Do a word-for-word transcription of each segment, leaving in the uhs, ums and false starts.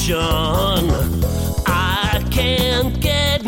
I can't get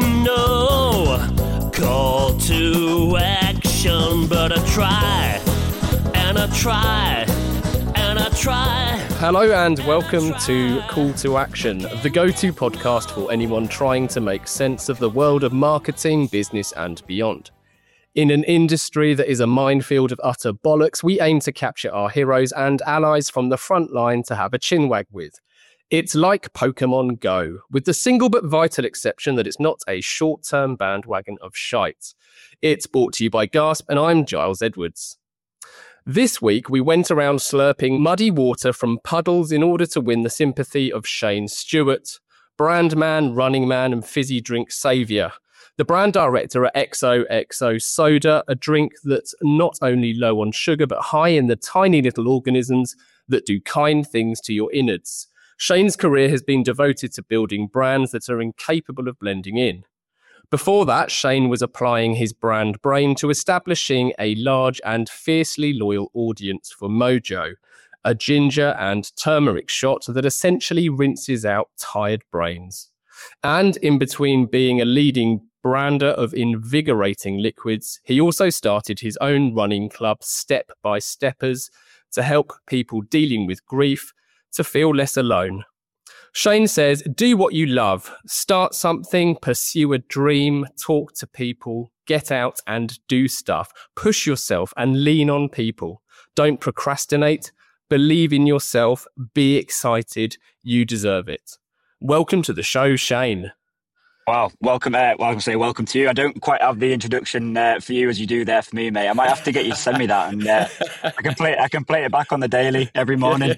no call to action, but I try, and I try, and I try. Hello and welcome to Call to Action, the go-to podcast for anyone trying to make sense of the world of marketing, business and beyond. In an industry that is a minefield of utter bollocks, we aim to capture our heroes and allies from the front line to have a chinwag with. It's like Pokemon Go, with the single but vital exception that it's not a short-term bandwagon of shite. It's brought to you by Gasp, and I'm Giles Edwards. This week, we went around slurping muddy water from puddles in order to win the sympathy of Shane Stewart, brand man, running man, and fizzy drink saviour. The brand director at X O X O Soda, a drink that's not only low on sugar, but high in the tiny little organisms that do kind things to your innards. Shane's career has been devoted to building brands that are incapable of blending in. Before that, Shane was applying his brand brain to establishing a large and fiercely loyal audience for Mojo, a ginger and turmeric shot that essentially rinses out tired brains. And in between being a leading brander of invigorating liquids, he also started his own running club, Step by Steppers, to help people dealing with grief to feel less alone. Shane says, do what you love, start something, pursue a dream, talk to people, get out and do stuff, push yourself and lean on people. Don't procrastinate, believe in yourself, be excited, you deserve it. Welcome to the show, Shane. Wow, welcome, uh, well, I say welcome to you. I don't quite have the introduction uh, for you as you do there for me, mate. I might have to get you to send me that, and uh, I can play it. I can play it back on the daily every morning.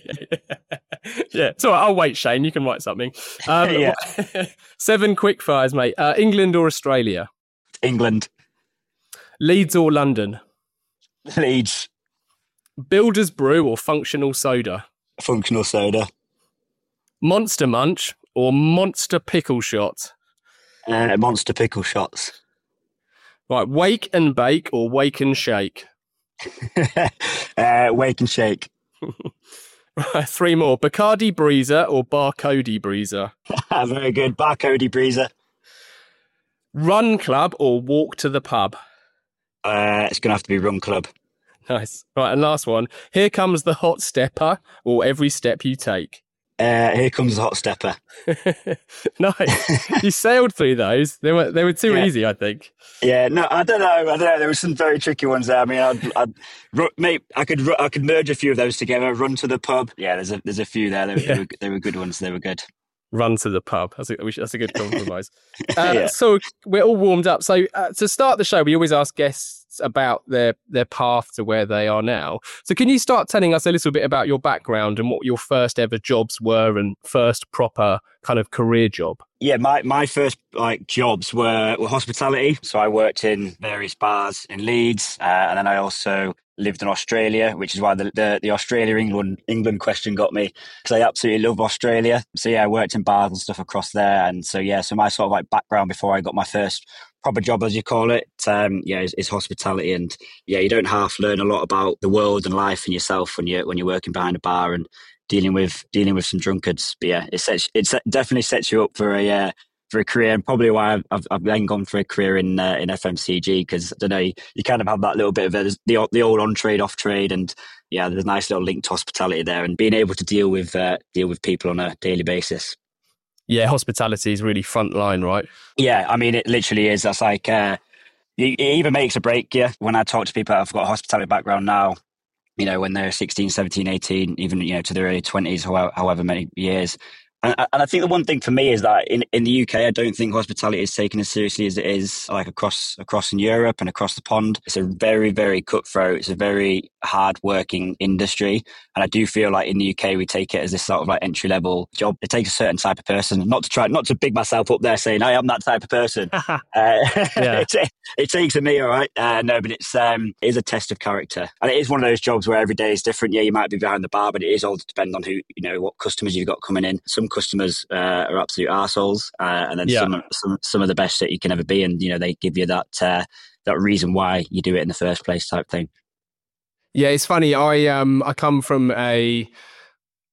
Yeah, so I'll wait, Shane. You can write something. Um, yeah. Seven quick fires, mate. Uh, England or Australia? England. Leeds or London? Leeds. Builder's Brew or Functional Soda? Functional Soda. Monster Munch or Monster Pickle Shot? Uh, monster Pickle Shots. Right, Wake and Bake or Wake and Shake? uh, wake and Shake. Right, three more. Bacardi Breezer or Barcody Breezer? Very good. Barcody Breezer. Run Club or Walk to the Pub? Uh, it's going to have to be Run Club. Nice. Right, and last one. Here Comes the Hot Stepper or Every Step You Take? Uh, here Comes the Hot Stepper. Nice. You sailed through those. They were they were too yeah. easy, I think. Yeah, no, I don't know. I don't know. There were some very tricky ones there. I mean, I'd, I'd mate, I could I could merge a few of those together. Run to the Pub. Yeah, there's a there's a few there. They, yeah. they, were, they were good ones. They were good. Run to the Pub. That's a, that's a good compromise. uh, yeah. So we're all warmed up. So uh, to start the show, we always ask guests about their their path to where they are now. So can you start telling us a little bit about your background and what your first ever jobs were and first proper kind of career job? Yeah, my, my first like jobs were, were hospitality. So I worked in various bars in Leeds, uh, and then I also lived in Australia, which is why the the, the Australia England England question got me, because I absolutely love Australia. So yeah, I worked in bars and stuff across there, and so yeah, so my sort of like background before I got my first proper job, as you call it, um, yeah, is, is hospitality. And yeah, you don't half learn a lot about the world and life and yourself when you when you're working behind a bar and dealing with dealing with some drunkards. But yeah, it sets it definitely sets you up for a uh, for a career, and probably why I've I've, I've then gone for a career in uh, in F M C G, because I don't know, you, you kind of have that little bit of a, the the old on trade off trade, and yeah, there's a nice little link to hospitality there, and being able to deal with uh, deal with people on a daily basis. Yeah, hospitality is really front line, right? Yeah, I mean, it literally is. That's like, uh, it either makes or break you. When I talk to people that have got a hospitality background now, you know, when they're sixteen, seventeen, eighteen, even, you know, to their early twenties, however, however many years. And, and I think the one thing for me is that in, in the U K, I don't think hospitality is taken as seriously as it is like across across in Europe and across the pond. It's a very, very cutthroat. It's a very hard-working industry. And I do feel like in the U K, we take it as this sort of like entry-level job. It takes a certain type of person, not to try, not to big myself up there saying I am that type of person. uh, it, it takes a me, all right. Uh, no, but it's um, it is a test of character. And it is one of those jobs where every day is different. Yeah, you might be behind the bar, but it is all depend on who, you know, what customers you've got coming in. Some customers uh, are absolute arseholes, uh, and then yeah. some, some some of the best that you can ever be, and you know they give you that uh, that reason why you do it in the first place type thing. Yeah, it's funny. I um I come from a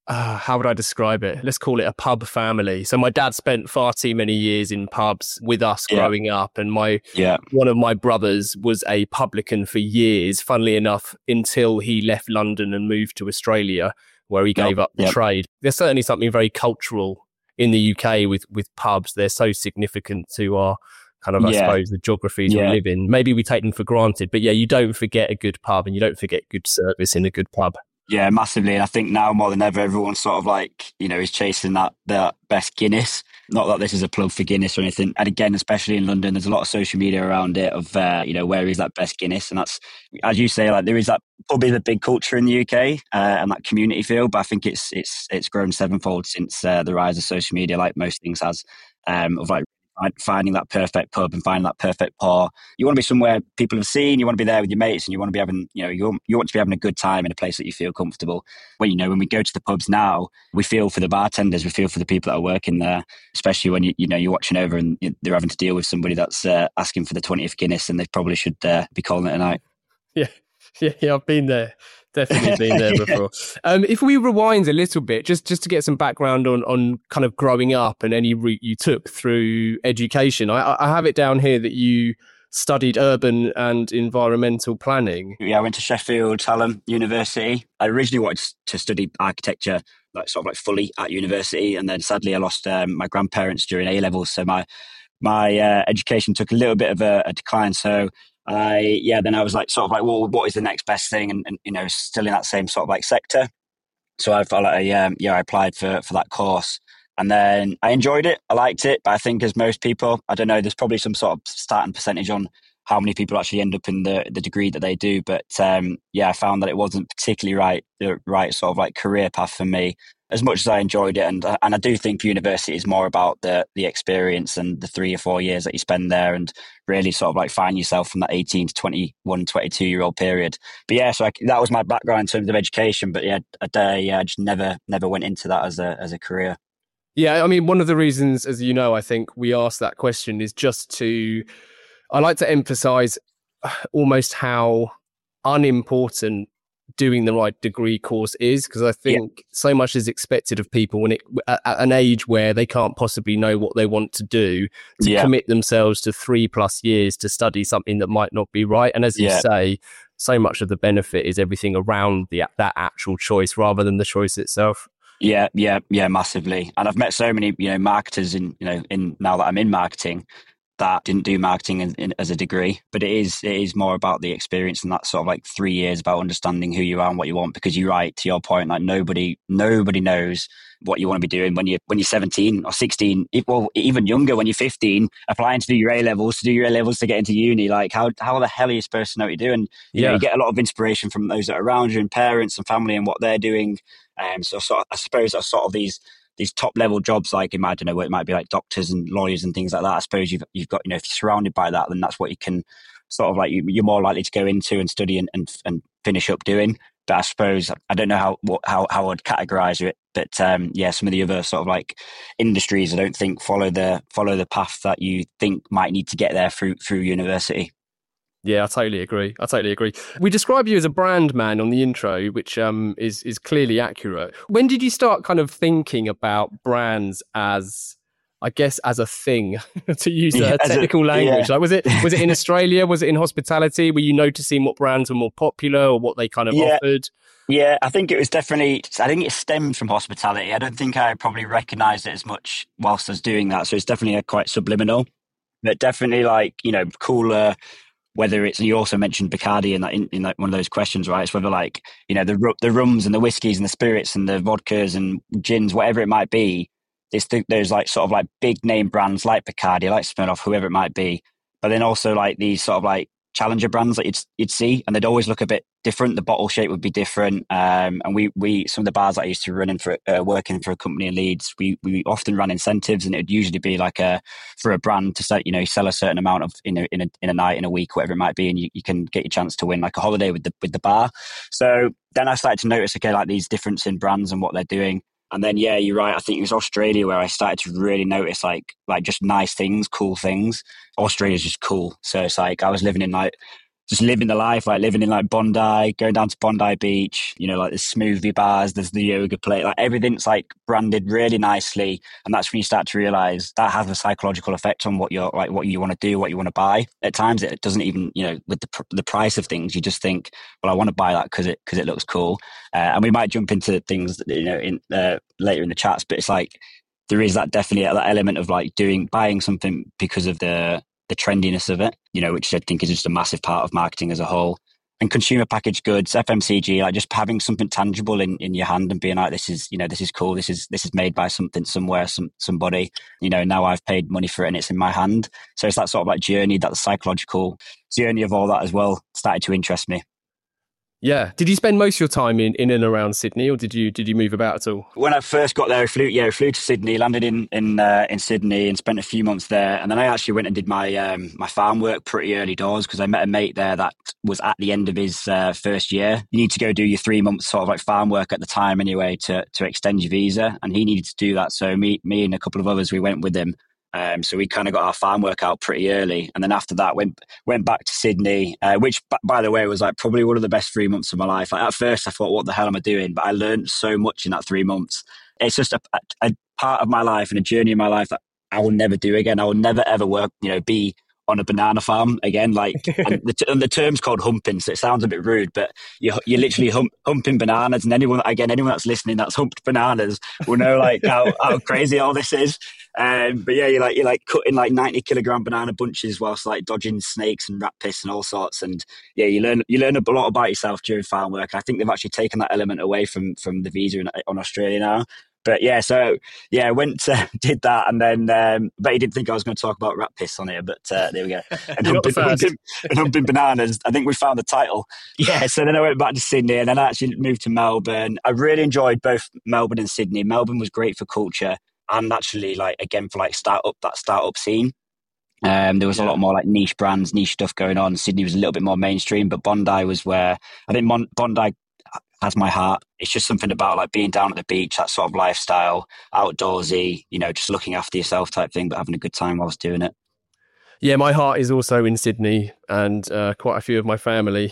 uh, how would I describe it? Let's call it a pub family. So my dad spent far too many years in pubs with us Yeah. growing up, and my Yeah. one of my brothers was a publican for years, funnily enough, until he left London and moved to Australia, where he gave Yep. up the Yep. trade. There's certainly something very cultural in the U K with, with pubs. They're so significant to our kind of, I Yeah. suppose, the geographies Yeah. we live in. Maybe we take them for granted, but yeah, you don't forget a good pub and you don't forget good service in a good pub. Yeah, massively. And I think now more than ever, everyone's sort of like, you know, is chasing that, that best Guinness. Not that this is a plug for Guinness or anything. And again, especially in London, there's a lot of social media around it of, uh, you know, where is that best Guinness? And that's, as you say, like there is that probably the big culture in the U K uh, and that community feel. But I think it's it's it's grown sevenfold since uh, the rise of social media, like most things has, um, of like finding that perfect pub and finding that perfect pour. You want to be somewhere people have seen, you want to be there with your mates, and you want to be having, you know, you, you want to be having a good time in a place that you feel comfortable. When, you know, when we go to the pubs now, we feel for the bartenders, we feel for the people that are working there, especially when, you you know, you're watching over and they're having to deal with somebody that's uh, asking for the twentieth Guinness and they probably should uh, be calling it a night. Yeah, yeah, yeah, I've been there. Definitely been there before. Um, if we rewind a little bit, just just to get some background on on kind of growing up and any route you took through education, I, I have it down here that you studied urban and environmental planning. Yeah, I went to Sheffield Hallam University. I originally wanted to study architecture, like sort of like fully at university, and then sadly I lost um, my grandparents during A levels, so my my uh, education took a little bit of a, a decline. So I, yeah, then I was like, sort of like, well, what is the next best thing? And, and you know, still in that same sort of like sector. So I felt like, I, um, yeah, I applied for, for that course and then I enjoyed it. I liked it. But I think as most people, I don't know, there's probably some sort of starting percentage on how many people actually end up in the, the degree that they do. But um, yeah, I found that it wasn't particularly right, the right sort of like career path for me, as much as I enjoyed it. And and I do think university is more about the the experience and the three or four years that you spend there and really sort of like find yourself from that eighteen to twenty-one, twenty-two year old period. But yeah, so I, that was my background in terms of education. But yeah, I, uh, yeah, I just never, never went into that as a as a career. Yeah, I mean, one of the reasons, as you know, I think we asked that question is just to, I like to emphasize almost how unimportant doing the right degree course is, because I think yeah. so much is expected of people when it at an age where they can't possibly know what they want to do to yeah. commit themselves to three plus years to study something that might not be right. And as you yeah. say, so much of the benefit is everything around the that actual choice rather than the choice itself. Yeah, yeah, yeah, massively. And I've met so many, you know, marketers in, you know, in now that I'm in marketing that didn't do marketing in, in, as a degree, but it is it is more about the experience and that sort of like three years about understanding who you are and what you want. Because you're right, to your point, like nobody nobody knows what you want to be doing when you when you're seventeen or sixteen, well, even younger when you're fifteen, applying to do your A levels, to do your A levels to get into uni. Like how how the hell are you supposed to know what you're doing? You yeah. know, you get a lot of inspiration from those that are around you and parents and family and what they're doing. Um, so sort of, I suppose that's sort of these. These top level jobs, like in, I don't know, what it might be like doctors and lawyers and things like that. I suppose you've you've got, you know, if you're surrounded by that, then that's what you can sort of like you, you're more likely to go into and study and, and and finish up doing. But I suppose I don't know how what, how how I'd categorize it, but um, yeah, some of the other sort of like industries I don't think follow the follow the path that you think might need to get there through through university. Yeah, I totally agree. I totally agree. We describe you as a brand man on the intro, which um, is is clearly accurate. When did you start kind of thinking about brands as, I guess, as a thing, to use yeah, a technical a, language? Yeah. Like, was it was it in Australia? Was it in hospitality? Were you noticing what brands were more popular or what they kind of yeah. offered? Yeah, I think it was definitely, I think it stemmed from hospitality. I don't think I probably recognised it as much whilst I was doing that. So it's definitely a quite subliminal, but definitely like, you know, cooler. Whether it's, you also mentioned Bacardi in that in, in that one of those questions, right? It's whether like, you know, the the rums and the whiskies and the spirits and the vodkas and gins, whatever it might be. It's the, there's like sort of like big name brands like Bacardi, like Smirnoff, whoever it might be. But then also like these sort of like challenger brands that you'd you'd see, and they'd always look a bit different. The bottle shape would be different. Um, and we we some of the bars that I used to run in for uh, working for a company in Leeds, we we often ran incentives, and it would usually be like a for a brand to set, you know, sell a certain amount of in a in a in a night, in a week, whatever it might be, and you, you can get your chance to win like a holiday with the with the bar. So then I started to notice, okay, like these difference in brands and what they're doing. And then, yeah, you're right. I think it was Australia where I started to really notice like like just nice things, cool things. Australia's just cool. So it's like I was living in like just living the life, like living in like Bondi, going down to Bondi Beach, you know, like the smoothie bars, there's the yoga plate, like everything's like branded really nicely. And that's when you start to realize that has a psychological effect on what you're like, what you want to do, what you want to buy. At times it doesn't even, you know, with the the price of things, you just think, well, I want to buy that because it, because it looks cool. Uh, and we might jump into things, you know, in uh, later in the chats, but it's like, there is that definitely that element of like doing, buying something because of the, the trendiness of it, you know, which I think is just a massive part of marketing as a whole. And consumer packaged goods, F M C G, like just having something tangible in, in your hand and being like, this is, you know, this is cool. This is, this is made by something somewhere, some, somebody, you know, now I've paid money for it and it's in my hand. So it's that sort of like journey, that psychological journey of all that as well started to interest me. Yeah. Did you spend most of your time in, in and around Sydney, or did you did you move about at all? When I first got there, I flew, yeah, I flew to Sydney, landed in in uh, in Sydney, and spent a few months there. And then I actually went and did my um, my farm work pretty early doors because I met a mate there that was at the end of his uh, first year. You need to go do your three months sort of like farm work at the time anyway to to extend your visa, and he needed to do that. So me me and a couple of others, we went with him. Um, so we kind of got our farm work out pretty early, and then after that went went back to Sydney, uh, which b- by the way was like probably one of the best three months of my life. Like, at first I thought, what the hell am I doing? But I learned so much in that three months. It's just a, a, a part of my life and a journey in my life that I will never do again. I will never ever work, you know, be on a banana farm again. Like, and the, and the term's called humping, so it sounds a bit rude, but you you're literally hump, humping bananas. And anyone, again, anyone that's listening that's humped bananas will know like how, how crazy all this is. Um, but yeah, you're like you're like cutting like ninety kilogram banana bunches whilst like dodging snakes and rat piss and all sorts. And yeah, you learn you learn a lot about yourself during farm work. I think they've actually taken that element away from from the visa in, on Australia now. But yeah, so yeah, I went uh, did that, and then um, but he didn't think I was going to talk about rat piss on here. But uh, there we go. And humping, humping, and humping bananas. I think we found the title. Yeah. So then I went back to Sydney, and then I actually moved to Melbourne. I really enjoyed both Melbourne and Sydney. Melbourne was great for culture, and actually, like again, for like start up that startup scene. Um, there was yeah. a lot more like niche brands, niche stuff going on. Sydney was a little bit more mainstream, but Bondi was where I think Mon- Bondi has my heart. It's just something about like being down at the beach, that sort of lifestyle, outdoorsy, you know, just looking after yourself type thing, but having a good time whilst doing it. Yeah, my heart is also in Sydney, and uh, quite a few of my family.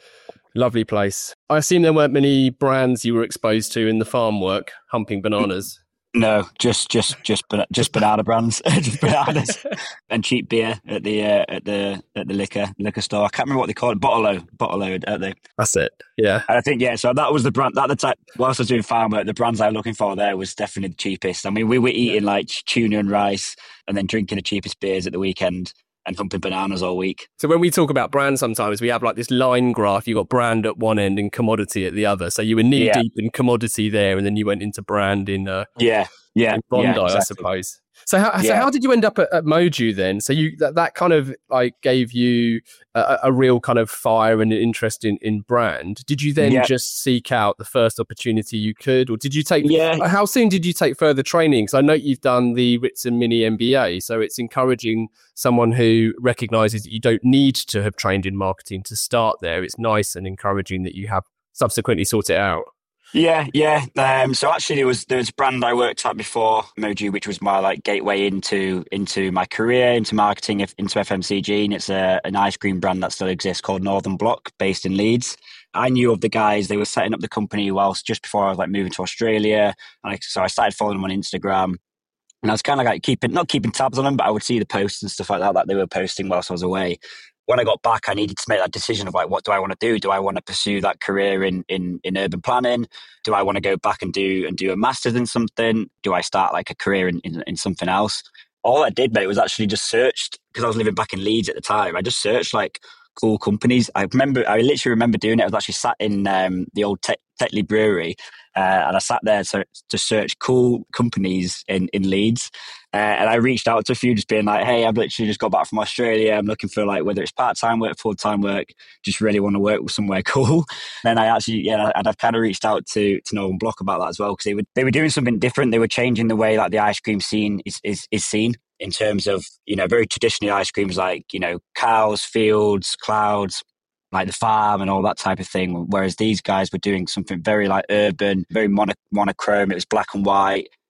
Lovely place. I assume there weren't many brands you were exposed to in the farm work, humping bananas. No, just just just just banana brands, just bananas, and cheap beer at the uh, at the at the liquor liquor store. I can't remember what they call it, Bottle-O, Bottle-O, don't they? That's it. Yeah, and I think yeah. So that was the brand. That the type. Whilst I was doing farm work, the brands I was looking for there was definitely the cheapest. I mean, we were eating yeah. like tuna and rice, and then drinking the cheapest beers at the weekend, and humping bananas all week. So when we talk about brands, sometimes we have like this line graph. You got brand at one end and commodity at the other. So you were knee yeah. deep in commodity there, and then you went into brand in uh, yeah, yeah, in Bondi, yeah, exactly. I suppose. So how yeah. so how did you end up at, at Moju then? So you that, that kind of like gave you a, a real kind of fire and interest in, in brand. Did you then yeah. just seek out the first opportunity you could, or did you take? Yeah. How soon did you take further training? Because I know you've done the Ritson Mini M B A, so it's encouraging someone who recognises that you don't need to have trained in marketing to start there. It's nice and encouraging that you have subsequently sought it out. Yeah, yeah. Um, so actually, there was there was a brand I worked at before Moju, which was my like gateway into into my career, into marketing, into F M C G, and it's a, an ice cream brand that still exists called Northern Block, based in Leeds. I knew of the guys; they were setting up the company whilst just before I was like moving to Australia, and I, so I started following them on Instagram. And I was kind of like keeping not keeping tabs on them, but I would see the posts and stuff like that that they were posting whilst I was away. When I got back, I needed to make that decision of like, what do I want to do? Do I want to pursue that career in, in, in urban planning? Do I want to go back and do and do a master's in something? Do I start like a career in, in, in something else? All I did, mate, was actually just searched, because I was living back in Leeds at the time. I just searched like cool companies. I remember, I literally remember doing it. I was actually sat in um, the old Te- Tetley Brewery, uh, and I sat there to, to search cool companies in, in Leeds. Uh, and I reached out to a few, just being like, hey, I've literally just got back from Australia. I'm looking for like, whether it's part-time work, full-time work, just really want to work with somewhere cool. And I actually, yeah, and I've kind of reached out to, to Northern Block about that as well, because they were, they were doing something different. They were changing the way like the ice cream scene is, is, is seen, in terms of, you know, very traditionally ice creams like, you know, cows, fields, clouds, like the farm and all that type of thing. Whereas these guys were doing something very like urban, very mono- monochrome. It was black and white.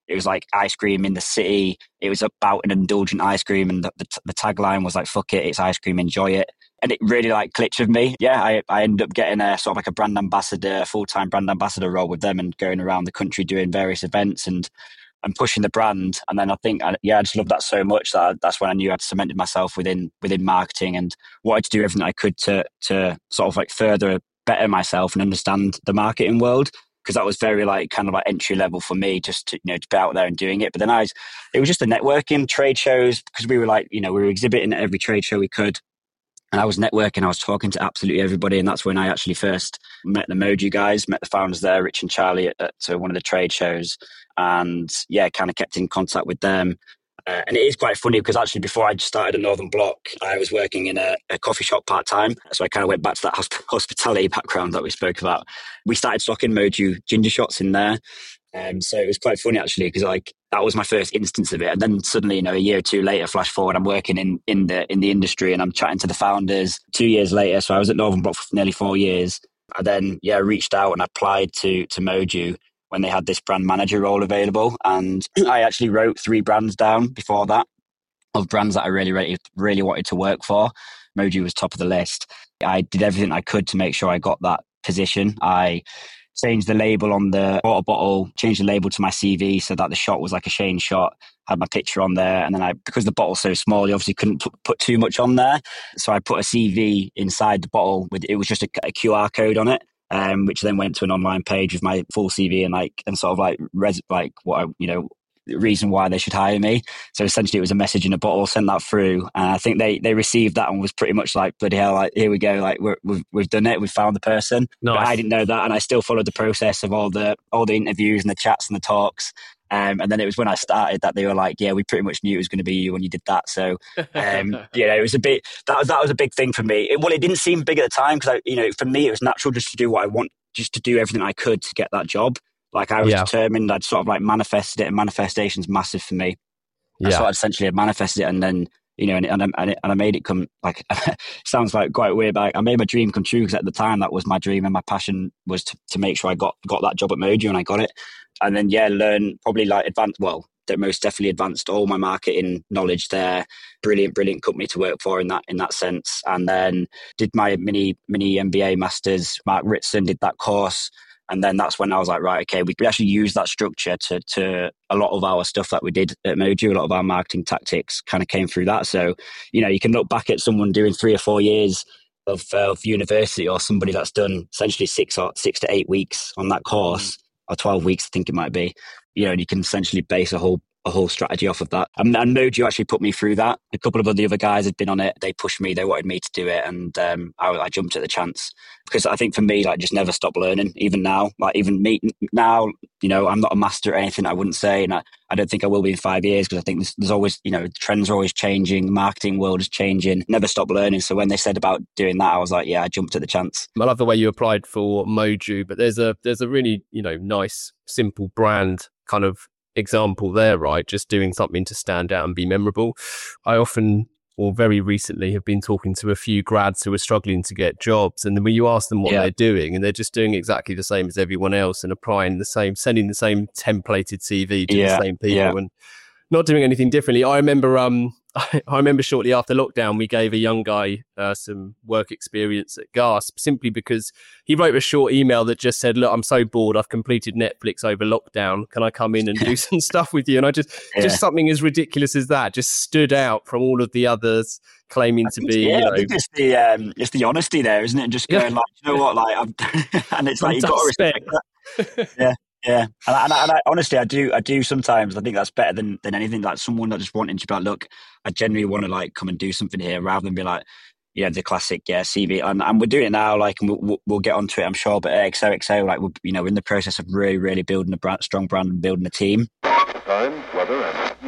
It was like ice cream in the city. It was about an indulgent ice cream. And the, the, the tagline was like, fuck it, it's ice cream, enjoy it. And it really like clicked with me. Yeah, I, I ended up getting a sort of like a brand ambassador, full-time brand ambassador role with them and going around the country doing various events and and pushing the brand. And then I think, yeah, I just loved that so much that I, that's when I knew I'd cemented myself within within marketing and wanted to do everything I could to to sort of like further better myself and understand the marketing world. Because that was very like kind of like entry level for me, just to, you know, to be out there and doing it. But then I was, it was just the networking, trade shows, because we were like, you know, we were exhibiting at every trade show we could. And I was networking, I was talking to absolutely everybody. And that's when I actually first met the Moju guys, met the founders there, Rich and Charlie, at, at uh, one of the trade shows. And yeah, kind of kept in contact with them. Uh, and it is quite funny because actually before I started at Northern Block, I was working in a, a coffee shop part-time. So I kind of went back to that hosp- hospitality background that we spoke about. We started stocking Moju ginger shots in there. Um, so it was quite funny actually because like that was my first instance of it. And then suddenly, you know, a year or two later, flash forward, I'm working in, in the in the industry and I'm chatting to the founders two years later. So I was at Northern Block for nearly four years. I then, yeah, reached out and applied to to Moju when they had this brand manager role available. And I actually wrote three brands down before that of brands that I really, really, really wanted to work for. Moju was top of the list. I did everything I could to make sure I got that position. I changed the label on the water bottle, changed the label to my C V so that the shot was like a Shane shot, had my picture on there. And then I, because the bottle's so small, you obviously couldn't put, put too much on there. So I put a C V inside the bottle with, it was just a, a Q R code on it. Um, which then went to an online page with my full C V and like and sort of like res- like what I, you know the reason why they should hire me. So essentially, it was a message in a bottle. Sent that through, and I think they they received that and was pretty much like, bloody hell, like here we go, like we're, we've we've done it, we've found the person. Nice. But I didn't know that, and I still followed the process of all the all the interviews and the chats and the talks. Um, and then it was when I started that they were like, yeah, we pretty much knew it was going to be you when you did that. So, um, you know, it was a bit, that was, that was a big thing for me. It, well, it didn't seem big at the time because, I, you know, for me, it was natural just to do what I want, just to do everything I could to get that job. Like I was yeah. determined, I'd sort of like manifested it, and manifestation's massive for me. Yeah. So I essentially had manifested it and then, you know, and, and, and, and I made it come, like, sounds like quite weird, but I made my dream come true because at the time that was my dream and my passion was to, to make sure I got, got that job at Moju, and I got it. And then, yeah, learn probably like advanced, well, that most definitely advanced all my marketing knowledge there. Brilliant, brilliant company to work for in that in that sense. And then did my mini mini M B A masters. Mark Ritson did that course. And then that's when I was like, right, okay, we, we actually use that structure to to a lot of our stuff that we did at Moju. A lot of our marketing tactics kind of came through that. So, you know, you can look back at someone doing three or four years of, uh, of university, or somebody that's done essentially six or six to eight weeks on that course, or twelve weeks, I think it might be. You know, and you can essentially base a whole a whole strategy off of that. And, and Moju actually put me through that. A couple of the other guys had been on it. They pushed me. They wanted me to do it. And um, I, I jumped at the chance. Because I think for me, like, just never stop learning. Even now, like even me now, you know, I'm not a master at anything, I wouldn't say. And I, I don't think I will be in five years because I think there's, there's always, you know, trends are always changing. The marketing world is changing. Never stop learning. So when they said about doing that, I was like, yeah, I jumped at the chance. I love the way you applied for Moju, but there's a there's a really, you know, nice, simple brand kind of example there, right? Just doing something to stand out and be memorable. I often, or very recently, have been talking to a few grads who are struggling to get jobs, and then when you ask them what yeah. they're doing, and they're just doing exactly the same as everyone else and applying the same, sending the same templated C V to yeah. the same people yeah. and not doing anything differently. I remember um I, I remember shortly after lockdown, we gave a young guy uh, some work experience at Gasp, simply because he wrote a short email that just said, look, I'm so bored, I've completed Netflix over lockdown, can I come in and do some stuff with you? And I just yeah. just something as ridiculous as that just stood out from all of the others claiming to be, yeah, you know, I think it's the um, it's the honesty there, isn't it? And just going yeah. like, you know what, like, I'm and it's like, you've got to respect that. yeah. Yeah, and I, and, I, and I, honestly, I do, I do sometimes. I think that's better than, than anything. Like someone that just wanting to be like, look, I genuinely want to like come and do something here, rather than be like, you know, the classic yeah C V. And, and we're doing it now, like, and we'll, we'll get onto it, I'm sure. But X O X O, like, we're, you know, in the process of really, really building a brand, strong brand and building a team. Time, weather,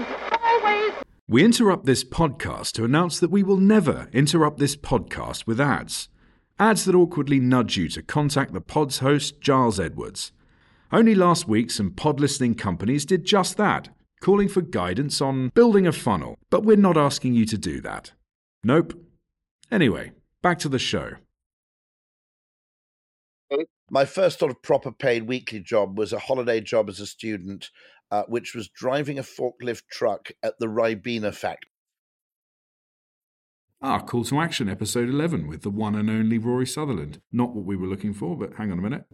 and we interrupt this podcast to announce that we will never interrupt this podcast with ads. Ads that awkwardly nudge you to contact the pod's host, Giles Edwards. Only last week, some pod listening companies did just that, calling for guidance on building a funnel. But we're not asking you to do that. Nope. Anyway, back to the show. My first sort of proper paid weekly job was a holiday job as a student uh, which was driving a forklift truck at the Ribena factory. Ah, Call to Action, episode eleven, with the one and only Rory Sutherland. Not what we were looking for, but hang on a minute.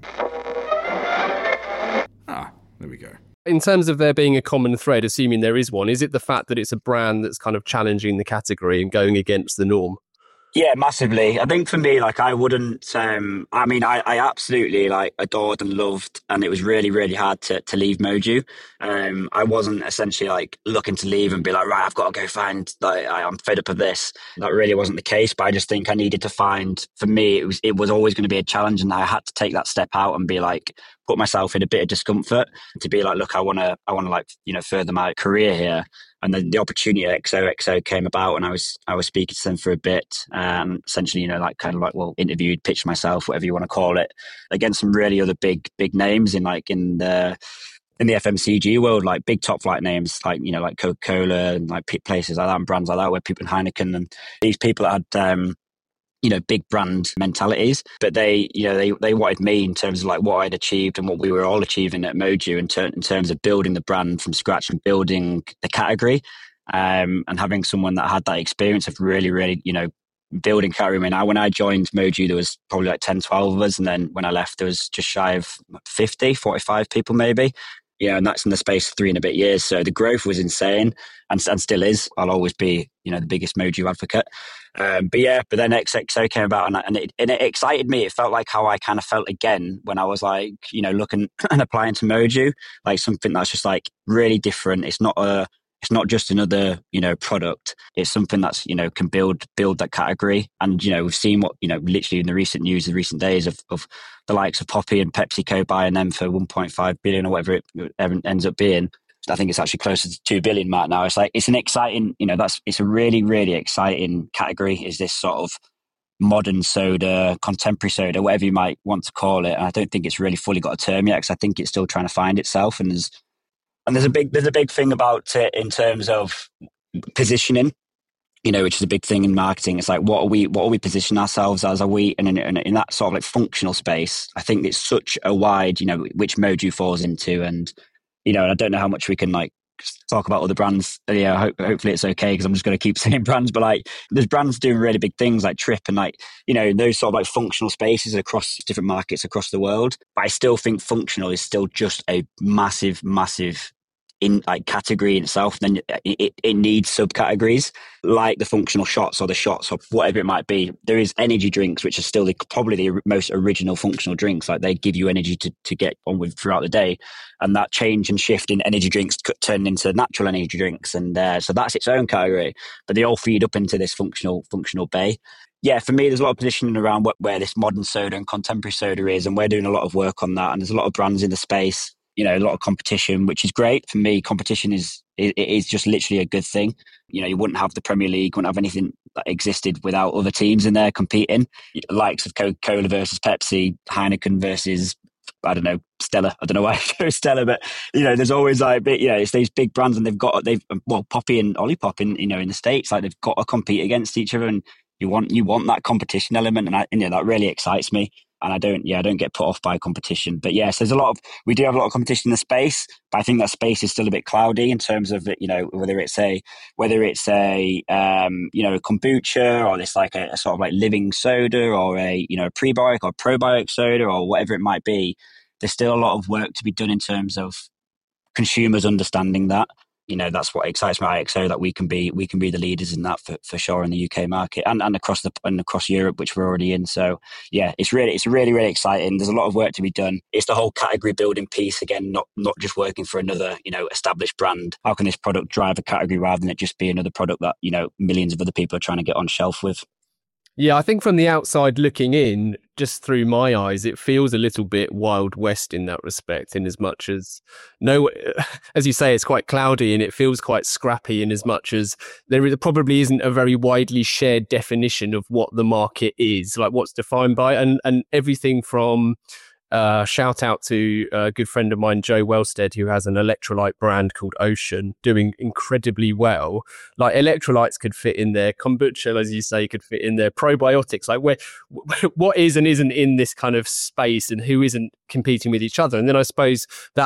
Ah, there we go. In terms of there being a common thread, assuming there is one, is it the fact that it's a brand that's kind of challenging the category and going against the norm? Yeah, massively. I think for me, like I wouldn't, um, I mean, I, I absolutely like adored and loved, and it was really, really hard to, to leave Moju. Um, I wasn't essentially like looking to leave and be like, right, I've got to go find, like, I'm fed up of this. That really wasn't the case, but I just think I needed to find, for me, it was, it was always going to be a challenge, and I had to take that step out and be like, put myself in a bit of discomfort to be like, look, I want to, I want to like, you know, further my career here. And then the opportunity at X O X O came about, and I was I was speaking to them for a bit, and essentially, you know, like kind of like, well, interviewed, pitched myself, whatever you want to call it, against some really other big big names in like in the in the F M C G world, like big top flight names, like, you know, like Coca-Cola and like places like that and brands like that, where people, Heineken, and these people that had um, you know, big brand mentalities, but they, you know, they, they wanted me in terms of like what I'd achieved and what we were all achieving at Moju in, ter- in terms of building the brand from scratch and building the category, um, and having someone that had that experience of really, really, you know, building category. I mean, I, when I joined Moju, there was probably like ten, twelve of us. And then when I left, there was just shy of fifty, forty-five people maybe. Yeah, and that's in the space of three and a bit years. So the growth was insane, and, and still is. I'll always be, you know, the biggest Moju advocate. Um, but yeah, but then X X O came about, and, and, it, and it excited me. It felt like how I kind of felt again when I was like, you know, looking and applying to Moju, like something that's just like really different. It's not a, it's not just another, you know, product. It's something that's, you know, can build build that category. And, you know, we've seen what, you know, literally in the recent news, the recent days of, of the likes of Poppy and PepsiCo buying them for one point five billion or whatever it ends up being. I think it's actually closer to two billion mark now. It's like, it's an exciting, you know, that's, it's a really, really exciting category, is this sort of modern soda, contemporary soda, whatever you might want to call it. And I don't think it's really fully got a term yet, because I think it's still trying to find itself. And there's, and there's a big, there's a big thing about it in terms of positioning, you know, which is a big thing in marketing. It's like, what are we, what are we positioning ourselves as? Are we, and in, in, in that sort of like functional space, I think it's such a wide, you know, which Moju falls into. And, you know, and I don't know how much we can like talk about other brands. Yeah, hope, hopefully it's okay, because I'm just going to keep saying brands. But like, there's brands doing really big things like Trip and like, you know, those sort of like functional spaces across different markets across the world. But I still think functional is still just a massive, massive in like category in itself. Then it, it needs subcategories like the functional shots or the shots or whatever it might be. There is energy drinks, which are still the, probably the most original functional drinks. Like, they give you energy to, to get on with throughout the day. And that change and shift in energy drinks turned into natural energy drinks. And uh, so that's its own category, but they all feed up into this functional, functional bay. Yeah, for me, there's a lot of positioning around what, where this modern soda and contemporary soda is. And we're doing a lot of work on that. And there's a lot of brands in the space, you know, a lot of competition, which is great. For me, competition is it, it is just literally a good thing. You know, you wouldn't have the Premier League, wouldn't have anything that existed without other teams in there competing. The likes of Coca-Cola versus Pepsi, Heineken versus, I don't know, Stella. I don't know why I chose Stella, but, you know, there's always like, bit, you know, it's these big brands, and they've got, they've, well, Poppy and Olipop in, you know, in the States, like they've got to compete against each other, and you want, you want that competition element. And I, you know, that really excites me. And I don't, yeah, I don't get put off by competition. But yes, there's a lot of, we do have a lot of competition in the space, but I think that space is still a bit cloudy in terms of, you know, whether it's a, whether it's a, um, you know, a kombucha, or this like a, a sort of like living soda, or a, you know, a prebiotic or probiotic soda, or whatever it might be. There's still a lot of work to be done in terms of consumers understanding that. You know, that's what excites me at I X O, that we can be we can be the leaders in that for, for sure in the U K market, and, and across the and across Europe, which we're already in. So yeah, it's really it's really really exciting. There's a lot of work to be done. It's the whole category building piece again, not not just working for another, you know, established brand. How can this product drive a category rather than it just be another product that, you know, millions of other people are trying to get on shelf with? Yeah, I think from the outside looking in, just through my eyes, it feels a little bit Wild West in that respect, in as much as, no, as you say, it's quite cloudy, and it feels quite scrappy in as much as there probably isn't a very widely shared definition of what the market is, like what's defined by, and, and everything from, uh, shout out to a good friend of mine, Joe Wellstead, who has an electrolyte brand called Ocean, doing incredibly well. Like, electrolytes could fit in there, kombucha, as you say, could fit in there, probiotics, like where, what is and isn't in this kind of space, and who isn't competing with each other. And then I suppose that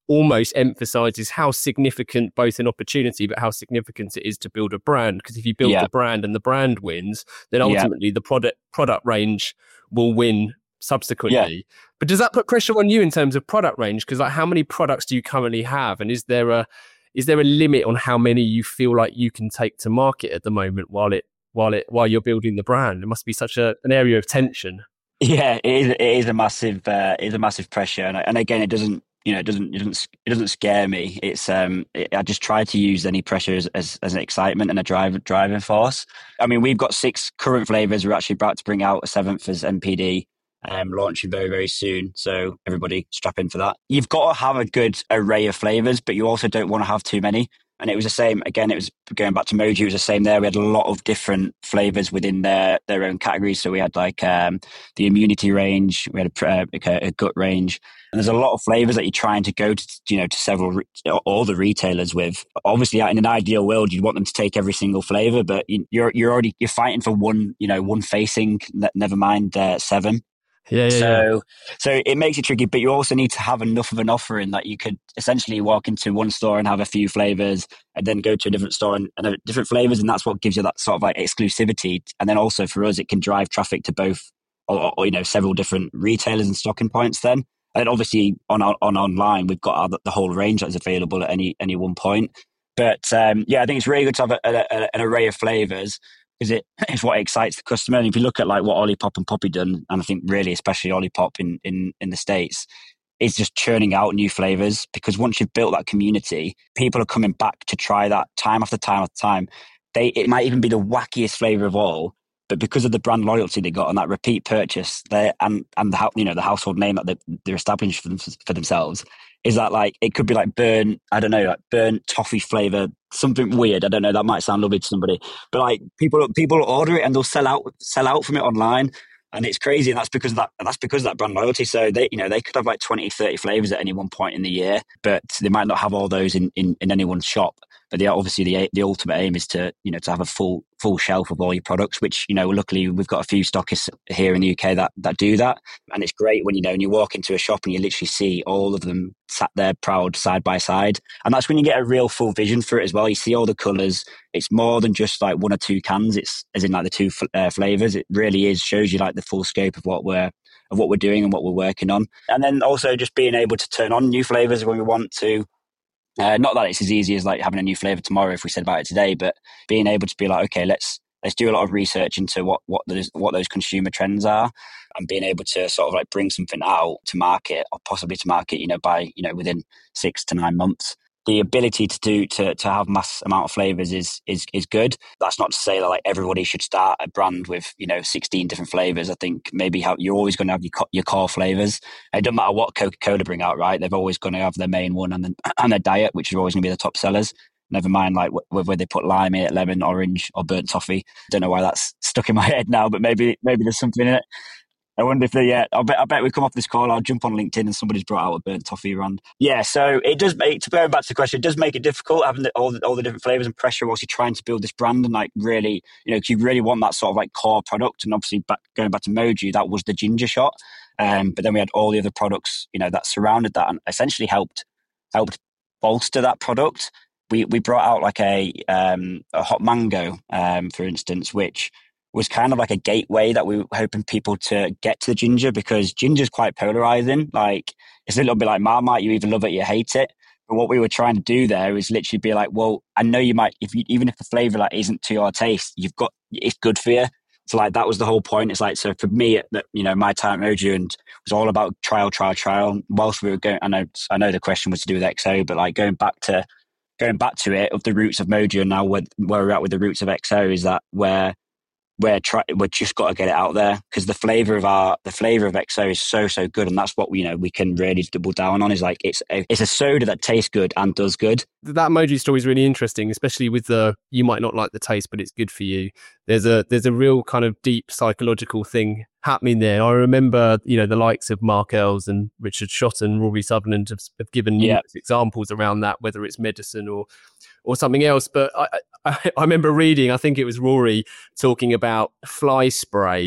almost emphasizes how significant both an opportunity, but how significant it is to build a brand. Because if you build Yeah. the brand and the brand wins, then Yeah. ultimately the product product range will win subsequently. But does that put pressure on you in terms of product range? Because like, how many products do you currently have, and is there a is there a limit on how many you feel like you can take to market at the moment while it while it while you're building the brand? It must be such a an area of tension. Yeah, it is. It is a massive. Uh, it is a massive pressure, and and again, it doesn't. You know, it doesn't. It doesn't. It doesn't scare me. It's. Um. It, I just try to use any pressure as, as as an excitement and a drive driving force. I mean, we've got six current flavors. We're actually about to bring out a seventh as M P D. Um, launching very, very soon. So everybody strap in for that. You've got to have a good array of flavors, but you also don't want to have too many. And it was the same, again, it was going back to Moju, it was the same there. We had a lot of different flavors within their, their own categories. So we had like um, the immunity range, we had a, uh, like a, a gut range. And there's a lot of flavors that you're trying to go to, you know, to several, all the retailers with. Obviously, in an ideal world, you'd want them to take every single flavor, but you're, you're already, you're fighting for one, you know, one facing, never mind uh, seven. Yeah, yeah, so, yeah. so it makes it tricky, but you also need to have enough of an offering that you could essentially walk into one store and have a few flavors, and then go to a different store and, and have different flavors, and that's what gives you that sort of like exclusivity. And then also for us, it can drive traffic to both, or, or you know, several different retailers and stocking points. Then, and obviously on on online, we've got our, the whole range that's available at any any one point. But um, yeah, I think it's really good to have a, a, a, an array of flavors, because it is what excites the customer. And if you look at like what Olipop and Poppy done, and I think really especially Olipop in, in, in the States, is just churning out new flavors, because once you've built that community, people are coming back to try that time after time after time. They It might even be the wackiest flavor of all, but because of the brand loyalty they got and that repeat purchase, they and and the you know the household name that they, they're establishing for, them, for themselves, is that like it could be like burnt, I don't know, like burnt toffee flavor, something weird. I don't know. That might sound lovely to somebody, but like people people order it and they'll sell out sell out from it online, and it's crazy. And that's because of that that's because of that brand loyalty. So they you know they could have like twenty, thirty flavors at any one point in the year, but they might not have all those in in, in anyone's shop. But the, obviously the the ultimate aim is to you know to have a full full shelf of all your products, which you know luckily we've got a few stockists here in the U K that that do that, and it's great when you know when you walk into a shop and you literally see all of them sat there proud side by side, and that's when you get a real full vision for it as well. You see all the colours. It's more than just like one or two cans. It's as in like the two uh, flavors. It really is shows you like the full scope of what we're of what we're doing and what we're working on, and then also just being able to turn on new flavors when we want to. Uh, not that it's as easy as like having a new flavor tomorrow if we said about it today, but being able to be like, okay, let's let's do a lot of research into what what those what those consumer trends are, and being able to sort of like bring something out to market, or possibly to market, you know, by you know within six to nine months. The ability to do to to have mass amount of flavors is is is good. That's not to say that like everybody should start a brand with you know sixteen different flavors. I think maybe how you're always going to have your your core flavors. It doesn't matter what Coca-Cola bring out, right? They've always going to have their main one and then and their diet, which is always going to be the top sellers. Never mind like whether they put lime in it, lemon, orange, or burnt toffee. Don't know why that's stuck in my head now, but maybe maybe there's something in it. I wonder if they, yeah, I bet, I bet we come off this call, I'll jump on LinkedIn and somebody's brought out a burnt toffee brand. Yeah, so it does make, to go back to the question, it does make it difficult having the, all, the, all the different flavors and pressure whilst you're trying to build this brand and like really, you know, because you really want that sort of like core product. And obviously back, going back to Moju, that was the ginger shot. Um, but then we had all the other products, you know, that surrounded that and essentially helped, helped bolster that product. We, we brought out like a, um, a hot mango, um, for instance, which was kind of like a gateway that we were hoping people to get to the ginger, because ginger is quite polarizing. Like it's a little bit like Marmite, you either love it or you hate it. But what we were trying to do there is literally be like, well, I know you might, if you, even if the flavor like isn't to your taste, you've got, it's good for you. So like that was the whole point. It's like, so for me, you know, my time at Moju and was all about trial, trial, trial. Whilst we were going, I know, I know the question was to do with X O, but like going back to, going back to it of the roots of Moju and now where, where we're at with the roots of X O is that where, We're try we're just got to get it out there, because the flavor of our the flavor of X O is so so good, and that's what we, you know we can really double down on. Is like it's a, it's a soda that tastes good and does good. That Moju story is really interesting, especially with the you might not like the taste, but it's good for you. There's a there's a real kind of deep psychological thing happening there. I remember you know the likes of Mark Earls and Richard Shotton and Rory Sutherland have, have given yeah. numerous examples around that, whether it's medicine or or something else. But I, I, I remember reading, I think it was Rory talking about fly spray,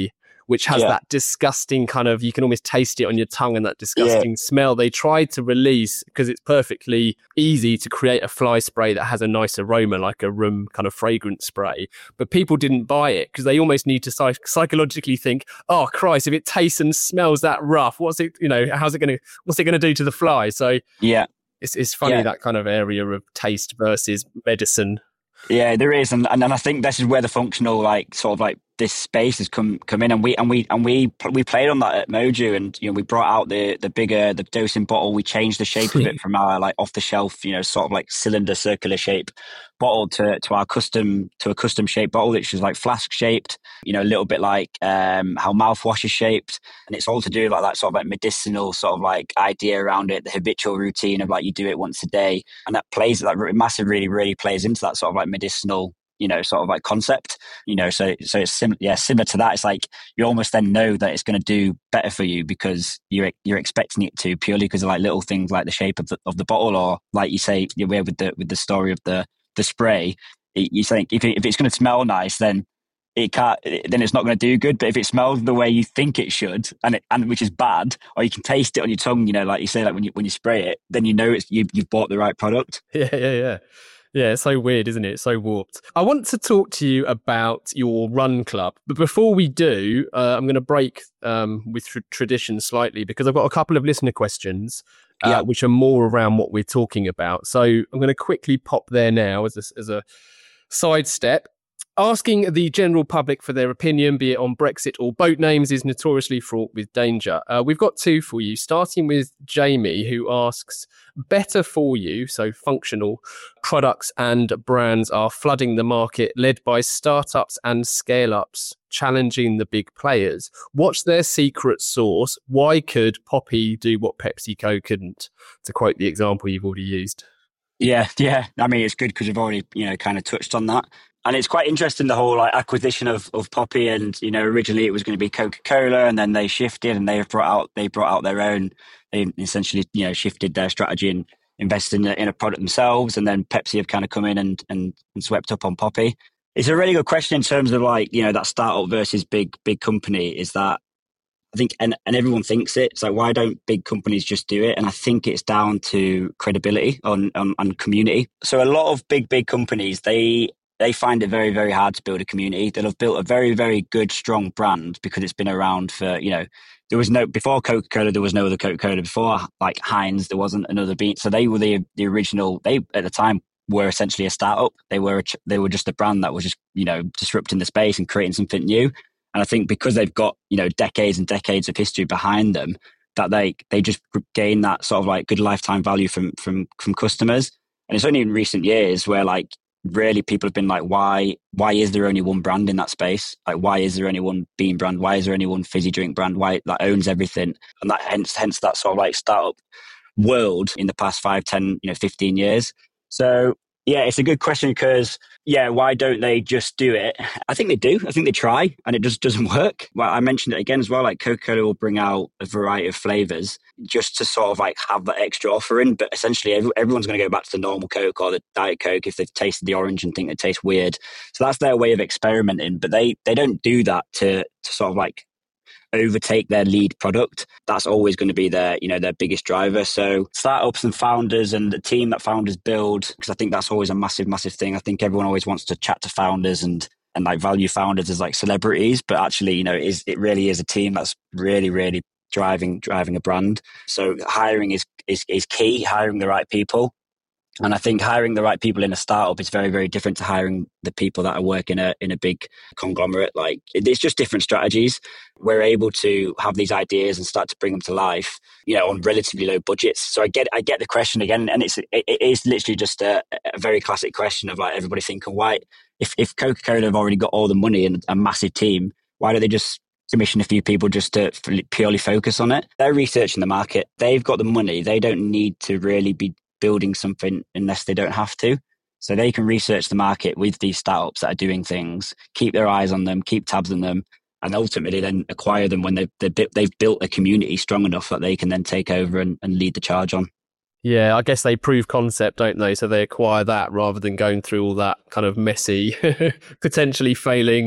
which has Yeah. that disgusting kind of, you can almost taste it on your tongue and that disgusting yeah. smell. They tried to release, because it's perfectly easy to create a fly spray that has a nice aroma, like a room kind of fragrance spray. But people didn't buy it because they almost need to psych- psychologically think, oh Christ, if it tastes and smells that rough, what's it, you know, how's it going to, what's it going to do to the fly? So yeah, it's it's funny yeah. that kind of area of taste versus medicine. Yeah, there is, and and I think this is where the functional, like, sort of like this space has come come in, and we and we and we we played on that at Moju, and you know we brought out the the bigger the dosing bottle. We changed the shape of it from our like off the shelf, you know, sort of like cylinder circular shape bottle to to our custom to a custom shaped bottle, which is like flask shaped, you know, a little bit like um how mouthwash is shaped, and it's all to do with like that sort of like medicinal sort of like idea around it, the habitual routine of like you do it once a day, and that plays that massive really really plays into that sort of like medicinal, you know, sort of like concept, you know, so so it's sim- yeah similar to that. It's like you almost then know that it's going to do better for you because you're you're expecting it to, purely because of like little things like the shape of the of the bottle, or like you say, you're aware with the with the story of the the spray. It, you think if it, if it's going to smell nice, then it can't, then it's not going to do good. But if it smells the way you think it should, and it, and which is bad, or you can taste it on your tongue, you know, like you say, like when you when you spray it, then you know it's you you've bought the right product. Yeah, yeah, yeah. Yeah, it's so weird, isn't it? It's so warped. I want to talk to you about your run club. But before we do, uh, I'm going to break um, with tr- tradition slightly, because I've got a couple of listener questions, uh, yeah. which are more around what we're talking about. So I'm going to quickly pop there now as a, as a sidestep. Asking the general public for their opinion, be it on Brexit or boat names, is notoriously fraught with danger. Uh, we've got two for you, starting with Jamie, who asks, better for you, so functional products and brands are flooding the market, led by startups and scale-ups challenging the big players. What's their secret sauce? Why could Poppi do what PepsiCo couldn't? To quote the example you've already used. Yeah, yeah. I mean, it's good because you've already, you know, kind of touched on that. And it's quite interesting, the whole like acquisition of, of Poppi, and, you know, originally it was going to be Coca-Cola, and then they shifted and they've brought out, they brought out their own, they essentially, you know, shifted their strategy and invested in a, in a product themselves. And then Pepsi have kind of come in and, and, and swept up on Poppi. It's a really good question in terms of like, you know, that startup versus big, big company, is that I think, and, and everyone thinks it. It's like, why don't big companies just do it? And I think it's down to credibility on, on, on community. So a lot of big, big companies, they, they find it very, very hard to build a community. They'll have built a very, very good, strong brand because it's been around for, you know, there was no, before Coca-Cola, there was no other Coca-Cola. Before like Heinz, there wasn't another bean. So they were the the original, they at the time were essentially a startup. They were, a, they were just a brand that was just, you know, disrupting the space and creating something new. And I think because they've got, you know, decades and decades of history behind them, that they, they just gain that sort of like good lifetime value from, from, from customers. And it's only in recent years where like, really people have been like, why why is there only one brand in that space? Like, why is there only one bean brand? Why is there only one fizzy drink brand? Why that owns everything? And that hence hence that sort of like startup world in the past five, ten, you know, fifteen years. So yeah, it's a good question because yeah, why don't they just do it? I think they do. I think they try, and it just doesn't work. Well, I mentioned it again as well. Like Coca-Cola will bring out a variety of flavors just to sort of like have that extra offering. But essentially, every, everyone's going to go back to the normal Coke or the Diet Coke if they've tasted the orange and think it tastes weird. So that's their way of experimenting. But they they don't do that to to sort of like overtake their lead product. That's always going to be their, you know, their biggest driver. So startups and founders and the team that founders build, because I think that's always a massive, massive thing. I think everyone always wants to chat to founders and and like value founders as like celebrities, but actually, you know, it, is, it really is a team that's really, really driving driving a brand. So hiring is is is key. Hiring the right people. And I think hiring the right people in a startup is very, very different to hiring the people that are working in a, in a big conglomerate. Like, it's just different strategies. We're able to have these ideas and start to bring them to life, you know, on relatively low budgets. So I get, I get the question again, and it's, it, it is literally just a, a very classic question of like everybody thinking, why, if, if Coca-Cola have already got all the money and a massive team, why don't they just commission a few people just to purely focus on it? They're researching the market. They've got the money. They don't need to really be building something unless they don't have to. So they can research the market with these startups that are doing things, keep their eyes on them, keep tabs on them, and ultimately then acquire them when they've, they've built a community strong enough that they can then take over and, and lead the charge on. Yeah, I guess they prove concept, don't they? So they acquire that rather than going through all that kind of messy, potentially failing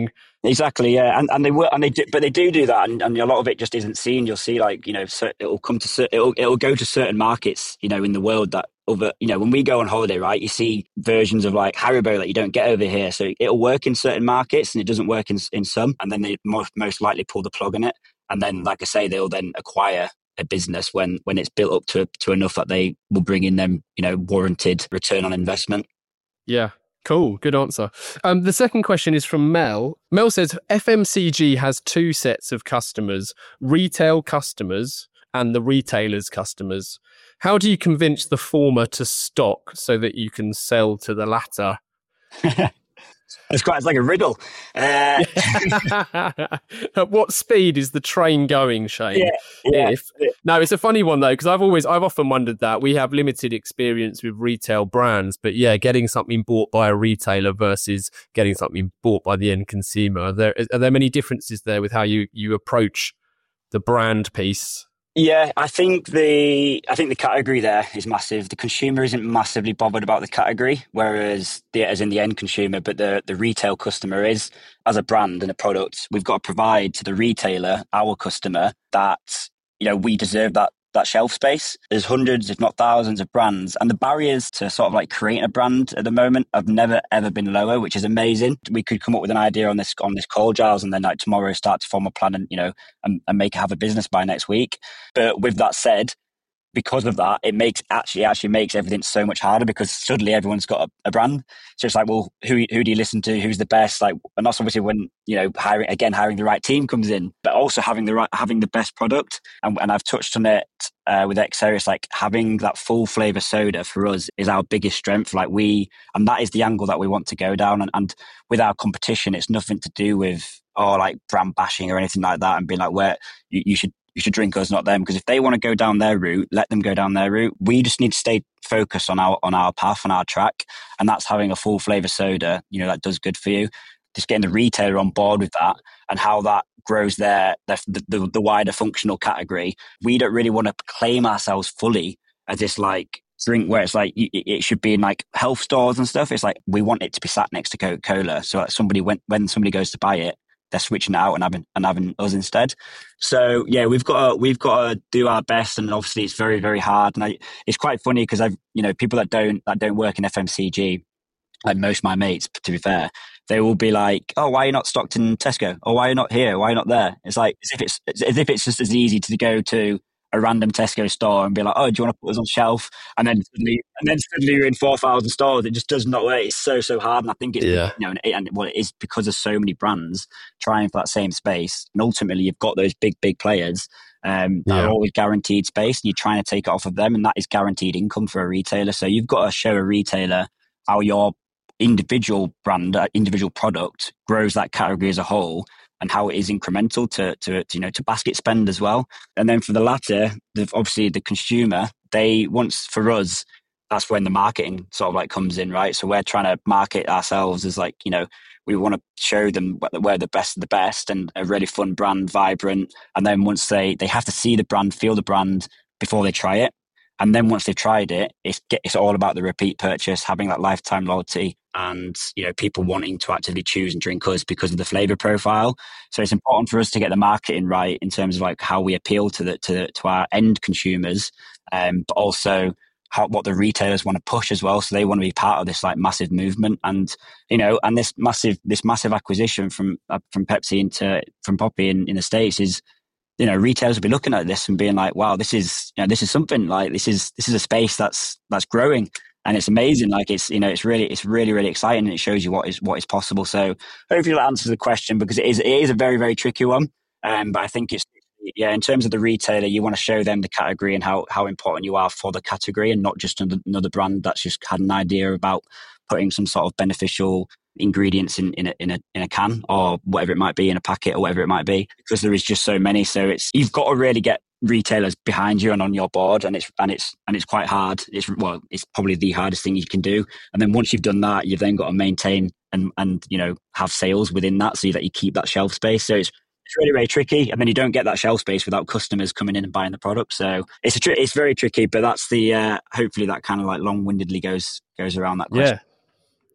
Exactly, yeah, and and they will, and they do, but they do do that, and, and a lot of it just isn't seen. You'll see, like, you know, so it'll come to cer- it'll it'll go to certain markets, you know, in the world that other, you know, when we go on holiday, right, you see versions of like Haribo that you don't get over here. So it'll work in certain markets and it doesn't work in in some, and then they most most likely pull the plug on it, and then, like I say, they'll then acquire a business when when it's built up to to enough that they will bring in them, you know, warranted return on investment. Yeah. Cool. Good answer. Um, the second question is from Mel. Mel says F M C G has two sets of customers, retail customers and the retailer's customers. How do you convince the former to stock so that you can sell to the latter? It's quite, it's like a riddle. Uh, At what speed is the train going, Shane? Yeah, yeah. If no, it's a funny one though, because I've always, I've often wondered that. We have limited experience with retail brands, but yeah, getting something bought by a retailer versus getting something bought by the end consumer. Are there are there many differences there with how you you approach the brand piece? Yeah, I think the I think the category there is massive. The consumer isn't massively bothered about the category, whereas the as in the end consumer, but the the retail customer is. As a brand and a product, we've got to provide to the retailer, our customer, that, you know, we deserve that that shelf space. There's hundreds, if not thousands, of brands, and the barriers to sort of like creating a brand at the moment have never ever been lower, which is amazing. We could come up with an idea on this on this call, Giles, and then like tomorrow start to form a plan and, you know, and, and make it have a business by next week. But with that said, because of that, it makes actually actually makes everything so much harder, because suddenly everyone's got a, a brand. So it's like, well, who who do you listen to? Who's the best? Like, and that's obviously when, you know, hiring again, hiring the right team comes in, but also having the right having the best product. And, and I've touched on it uh, with X-Series, like having that full flavor soda for us is our biggest strength. Like we, and that is the angle that we want to go down. And, and with our competition, it's nothing to do with or like brand bashing or anything like that, and being like, where you, you should. You should drink us, not them. Because if they want to go down their route, let them go down their route. We just need to stay focused on our on our path, on our track, and that's having a full flavour soda. You know, that does good for you. Just getting the retailer on board with that, and how that grows their, their the, the the wider functional category. We don't really want to claim ourselves fully as this like drink where it's like it should be in like health stores and stuff. It's like we want it to be sat next to Coca-Cola, so that somebody when when somebody goes to buy it, they're switching it out and having and having us instead. So yeah, we've got to, we've got to do our best, and obviously it's very very hard. And I, it's quite funny because I've you know people that don't that don't work in F M C G, like most of my mates, to be fair, they will be like, "Oh, why are you not stocked in Tesco? Or why are you not here? Why are you not there?" It's like as if it's as if it's just as easy to go to a random Tesco store and be like, "Oh, do you want to put us on shelf?" And then suddenly, and then suddenly you're in four thousand stores. It just does not work. It's so so hard, and I think it's Yeah. you know, and, it, and well, it is because there's so many brands trying for that same space, and ultimately you've got those big big players um, that Yeah. are always guaranteed space, and you're trying to take it off of them, and that is guaranteed income for a retailer. So you've got to show a retailer how your individual brand, uh, individual product grows that category as a whole, and how it is incremental to, to, to, you know, to basket spend as well. And then for the latter, the, obviously the consumer, they once for us, that's when the marketing sort of like comes in, right? So we're trying to market ourselves as like, you know, we want to show them we're the best of the best and a really fun brand, vibrant. And then once they, they have to see the brand, feel the brand before they try it. And then once they've tried it, it's it's all about the repeat purchase, having that lifetime loyalty, and you know people wanting to actively choose and drink us because of the flavor profile. So it's important for us to get the marketing right in terms of like how we appeal to the to to our end consumers, um, but also how what the retailers want to push as well. So they want to be part of this like massive movement, and you know, and this massive this massive acquisition from uh, from Pepsi into from Poppi in, in the States is. You know, retailers will be looking at this and being like, "Wow, this is, you know, this is something like this is this is a space that's that's growing, and it's amazing. Like it's, you know, it's really it's really really exciting, and it shows you what is what is possible." So hopefully that answers the question, because it is it is a very very tricky one. Um, but I think it's yeah, in terms of the retailer, you want to show them the category and how how important you are for the category, and not just another, another brand that's just had an idea about putting some sort of beneficial ingredients in, in a in a in a can or whatever it might be, in a packet or whatever it might be, because there is just so many. So it's you've got to really get retailers behind you and on your board, and it's and it's and it's quite hard. It's well, it's probably the hardest thing you can do. And then once you've done that, you've then got to maintain and and you know have sales within that, so that you keep that shelf space. So it's it's really really tricky, and then you don't get that shelf space without customers coming in and buying the product. So it's a tri- it's very tricky, but that's the uh, hopefully that kind of like long windedly goes goes around that question. Yeah.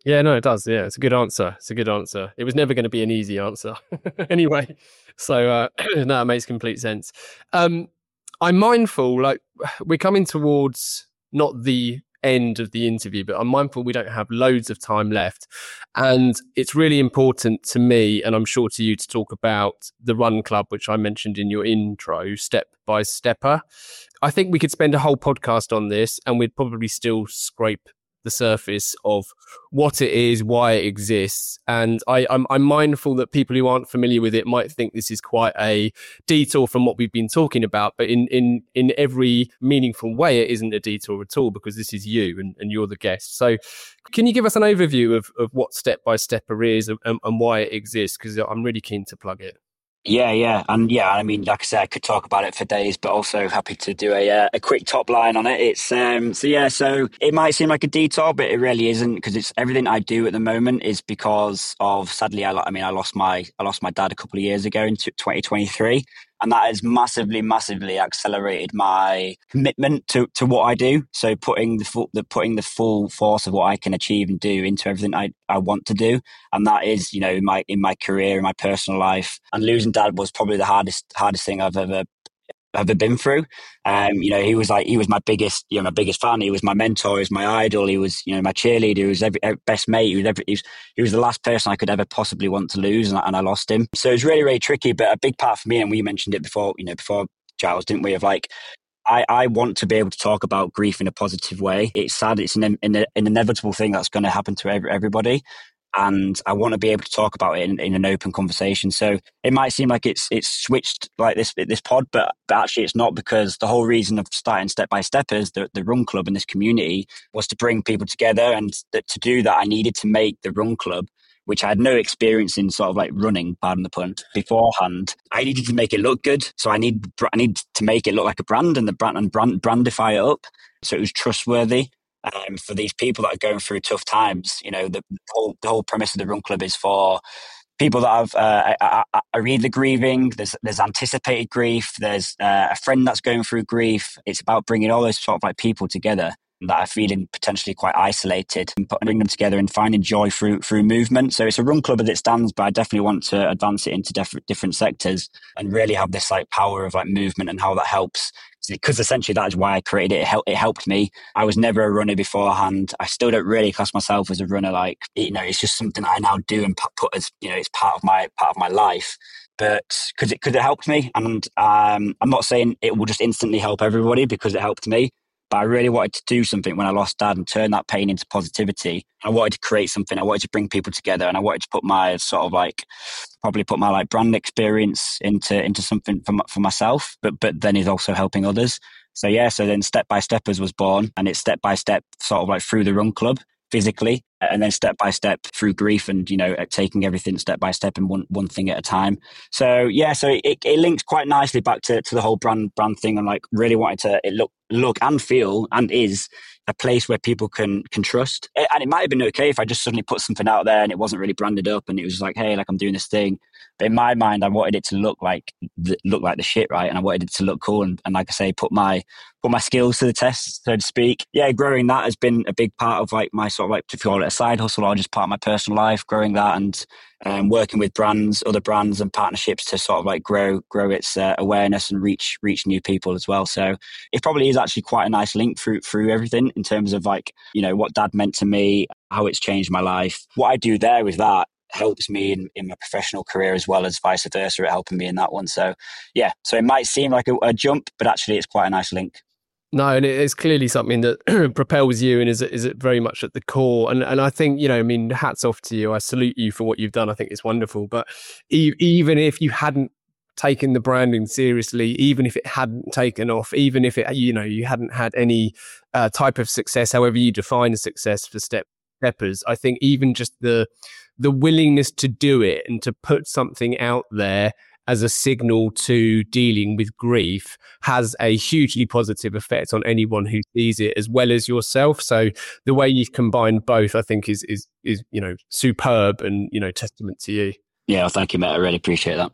Yeah, no, it does. Yeah, it's a good answer. It's a good answer. It was never going to be an easy answer anyway. So uh, no, it makes complete sense. Um, I'm mindful, like we're coming towards not the end of the interview, but I'm mindful we don't have loads of time left. And it's really important to me, and I'm sure to you, to talk about the Run Club, which I mentioned in your intro, Step by Stepper. I think we could spend a whole podcast on this and we'd probably still scrape the surface of what it is, why it exists. And I, I'm, I'm mindful that people who aren't familiar with it might think this is quite a detour from what we've been talking about. But in in in every meaningful way, it isn't a detour at all, because this is you and, and you're the guest. So can you give us an overview of, of what Step by Stepper is and, and why it exists? Because I'm really keen to plug it. Yeah, yeah. And yeah, I mean, like I said, I could talk about it for days, but also happy to do a uh, a quick top line on it. It's, um, so yeah, so it might seem like a detour, but it really isn't, because it's everything I do at the moment is because of, sadly, I, I mean, I lost my, I lost my dad a couple of years ago in twenty twenty-three. And that has massively, massively accelerated my commitment to, to what I do. So putting the full, the putting the full force of what I can achieve and do into everything I, I want to do. And that is, you know, in my in my career, in my personal life. And losing dad was probably the hardest hardest thing I've ever ever been through. Um, you know, he was like, he was my biggest, you know, my biggest fan. He was my mentor. He was my idol. He was, you know, my cheerleader. He was every, every best mate. He was, every, he was, he was the last person I could ever possibly want to lose. And I, and I lost him. So it was really, really tricky. But a big part for me, and we mentioned it before, you know, before Giles, didn't we? Of like, I, I want to be able to talk about grief in a positive way. It's sad. It's an, an, an inevitable thing that's going to happen to every, everybody. And I want to be able to talk about it in, in an open conversation. So it might seem like it's it's switched like this this pod, but, but actually it's not, because the whole reason of starting Step by Steppers, the, the Run Club and this community, was to bring people together. And that to do that, I needed to make the Run Club, which I had no experience in sort of like running, pardon the pun, beforehand. I needed to make it look good. So I need I need to make it look like a brand and the brand and brand brandify it up so it was trustworthy. Um, for these people that are going through tough times. You know, the whole the whole premise of the Run Club is for people that have uh, I, I, I read the grieving. There's there's anticipated grief. There's uh, a friend that's going through grief. It's about bringing all those sort of like people together that are feeling potentially quite isolated and putting them together and finding joy through through movement. So it's a Run Club as it stands, but I definitely want to advance it into different different sectors and really have this like power of like movement and how that helps. Because essentially that is why I created it. It, help, it helped me. I was never a runner beforehand. I still don't really class myself as a runner. Like, you know, it's just something that I now do and put as, you know, it's part of my part of my life. But because it, cause it helped me. And um, I'm not saying it will just instantly help everybody because it helped me. But I really wanted to do something when I lost dad and turn that pain into positivity. I wanted to create something. I wanted to bring people together, and I wanted to put my sort of like, probably put my like brand experience into into something for for myself. But but then is also helping others. So yeah. So then Step by Steppers was born, and it's step by step, sort of like through the Run Club physically, and then step by step through grief, and you know, taking everything step by step and one one thing at a time. So yeah. So it it links quite nicely back to to the whole brand brand thing, and like really wanted to it look. look and feel and is a place where people can can trust. And it might have been okay if I just suddenly put something out there and it wasn't really branded up and it was like, hey, like I'm doing this thing. But in my mind, I wanted it to look like the, look like the shit, right? And I wanted it to look cool and, and like I say, put my put my skills to the test, so to speak. Yeah, growing that has been a big part of like my sort of like, if you call it a side hustle or just part of my personal life, growing that and um, working with brands, other brands and partnerships to sort of like grow grow its uh, awareness and reach reach new people as well. So it probably is actually quite a nice link through through everything in terms of like, you know, what dad meant to me, how it's changed my life. What I do there with that helps me in, in my professional career as well as vice versa, it helping me in that one. So yeah, so it might seem like a, a jump, but actually it's quite a nice link. No, and it's clearly something that propels you and is is very much at the core. And and I think, you know, I mean, hats off to you. I salute you for what you've done. I think it's wonderful. But e- even if you hadn't taken the branding seriously, even if it hadn't taken off, even if it, you know, you hadn't had any uh, type of success, however you define success for Step Steppers, I think even just the the willingness to do it and to put something out there as a signal to dealing with grief has a hugely positive effect on anyone who sees it, as well as yourself. So the way you've combined both, I think, is is is you know, superb and, you know, testament to you. Yeah, well, thank you, mate. I really appreciate that.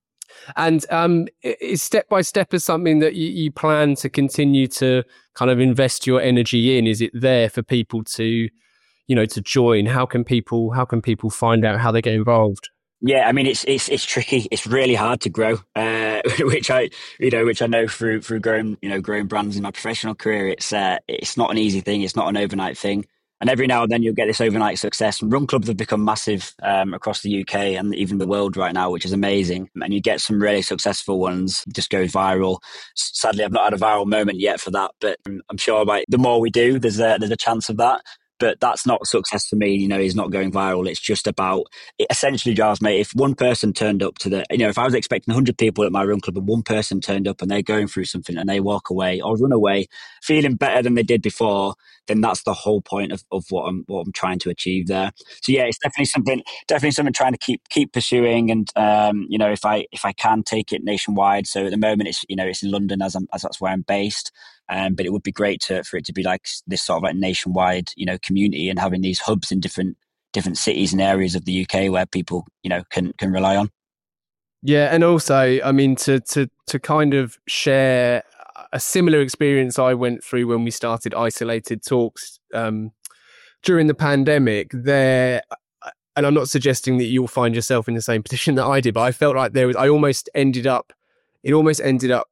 And um, is Step by Steppers something that you, you plan to continue to kind of invest your energy in? Is it there for people to, you you know, to join? How can people, how can people find out how they get involved? Yeah, I mean, it's it's it's tricky. It's really hard to grow, uh, which I, you know, which I know through through growing, you know, growing brands in my professional career. It's uh, it's not an easy thing. It's not an overnight thing. And every now and then you'll get this overnight success. And run clubs have become massive um, across the U K and even the world right now, which is amazing. And you get some really successful ones, just goes viral. Sadly, I've not had a viral moment yet for that, but I'm sure like the more we do, there's a there's a chance of that. But that's not success for me, you know, is not going viral. It's just about, it essentially, Giles, mate, if one person turned up to the, you know, if I was expecting one hundred people at my run club and one person turned up and they're going through something and they walk away or run away feeling better than they did before, then that's the whole point of, of what I'm what I'm trying to achieve there. So yeah, it's definitely something, definitely something trying to keep keep pursuing. And um, you know, if I if I can take it nationwide. So at the moment, it's you know, it's in London as I'm as that's where I'm based. Um, but it would be great to, for it to be like this sort of like nationwide, you know, community and having these hubs in different different cities and areas of the U K where people, you know, can can rely on. Yeah, and also, I mean, to to to kind of share a similar experience I went through when we started Isolated Talks um, during the pandemic. There, and I'm not suggesting that you'll find yourself in the same position that I did, but I felt like there was. I almost ended up. It almost ended up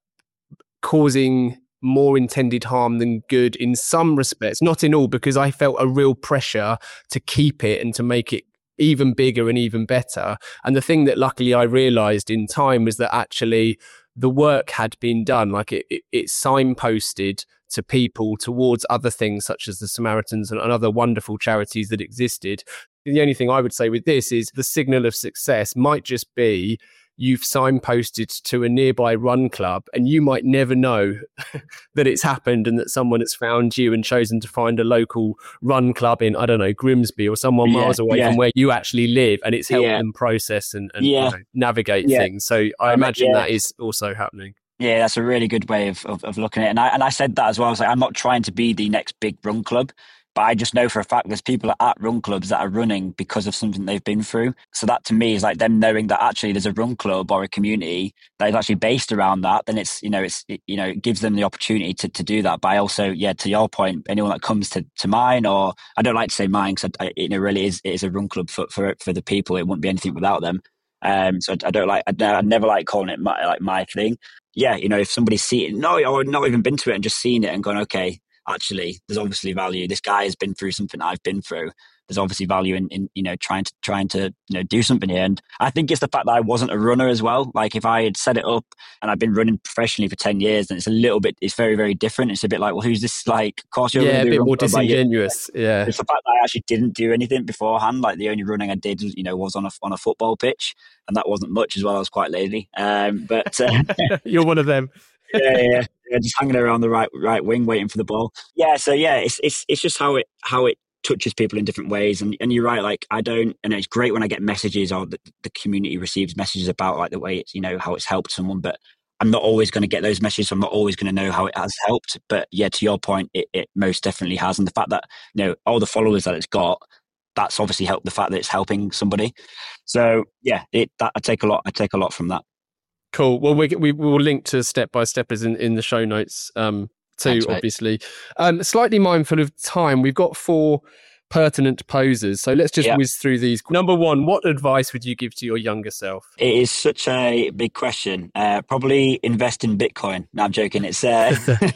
causing more intended harm than good in some respects, not in all, because I felt a real pressure to keep it and to make it even bigger and even better. And the thing that luckily I realized in time was that actually the work had been done. Like it, it, it signposted to people towards other things such as the Samaritans and other wonderful charities that existed. The only thing I would say with this is the signal of success might just be you've signposted to a nearby run club and you might never know that it's happened and that someone has found you and chosen to find a local run club in, I don't know, Grimsby or somewhere yeah, miles away yeah. from where you actually live, and it's helped yeah. them process and, and yeah. you know, navigate yeah. things. So I um, imagine yeah. that is also happening. Yeah, that's a really good way of, of, of looking at it. And I, and I said that as well. I was like, I'm not trying to be the next big run club, but I just know for a fact there's people at run clubs that are running because of something they've been through. So that to me is like them knowing that actually there's a run club or a community that is actually based around that. Then it's, you know, it's, it, you know, it gives them the opportunity to, to do that. But I also, yeah, to your point, anyone that comes to, to mine, or I don't like to say mine because it really is, it is a run club for, for, for the people. It wouldn't be anything without them. Um, so I don't like, I never, I never like calling it my, like my thing. Yeah, you know, if somebody's seen it, no, or not even been to it and just seen it and gone, okay, actually, there's obviously value. This guy has been through something I've been through. There's obviously value in, in you know, trying to trying to you know do something here. And I think it's the fact that I wasn't a runner as well. Like if I had set it up and I've been running professionally for ten years, then it's a little bit, it's very, very different. It's a bit like, well, who's this? Like, of course you're yeah, a bit more club, disingenuous. Like, yeah, it's the fact that I actually didn't do anything beforehand. Like the only running I did, you know, was on a on a football pitch, and that wasn't much as well. I was quite lazy. Um, but uh, you're one of them. yeah, yeah, yeah, just hanging around the right right wing, waiting for the ball. Yeah, so yeah, it's it's it's just how it how it touches people in different ways. And and you're right, like I don't, and it's great when I get messages or the, the community receives messages about like the way it's, you know, how it's helped someone. But I'm not always going to get those messages. So I'm not always going to know how it has helped. But yeah, to your point, it, it most definitely has. And the fact that, you know, all the followers that it's got, that's obviously helped the fact that it's helping somebody. So yeah, it that I take a lot. I take a lot from that. Cool. Well, we we will link to step by steppers in, in the show notes um, too, Thanks, obviously. Um, slightly mindful of time, we've got four pertinent posers. So let's just yep. whiz through these. Number one, what advice would you give to your younger self? It is such a big question. Uh, probably invest in Bitcoin. No, I'm joking. It's, uh,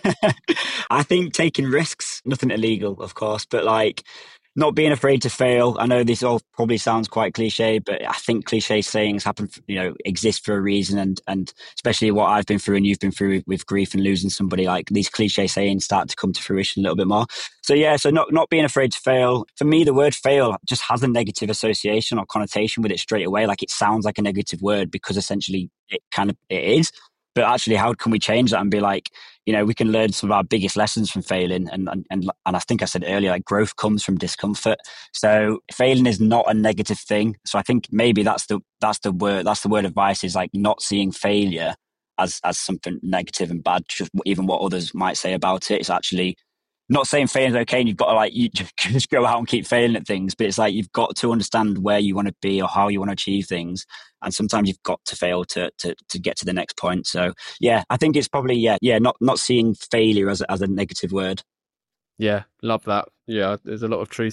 I think taking risks, nothing illegal, of course, but like, not being afraid to fail. I know this all probably sounds quite cliche, but I think cliche sayings happen, you know, exist for a reason. And, and especially what I've been through and you've been through with, with grief and losing somebody, like these cliche sayings start to come to fruition a little bit more. So yeah, so not, not being afraid to fail. For me, the word fail just has a negative association or connotation with it straight away. Like it sounds like a negative word because essentially it kind of, it is. But actually, how can we change that and be like, you know, we can learn some of our biggest lessons from failing. And, and, and, and I think I said earlier, like growth comes from discomfort. So failing is not a negative thing. So I think maybe that's the, that's the word, that's the word advice is like not seeing failure as, as something negative and bad, just even what others might say about it. It's actually not saying failing is okay and you've got to like, you just go out and keep failing at things, but it's like, you've got to understand where you want to be or how you want to achieve things. And sometimes you've got to fail to, to, to get to the next point. So yeah, I think it's probably, yeah, yeah, not, not seeing failure as a, as a negative word. Yeah, love that. Yeah, there's a lot of truth there.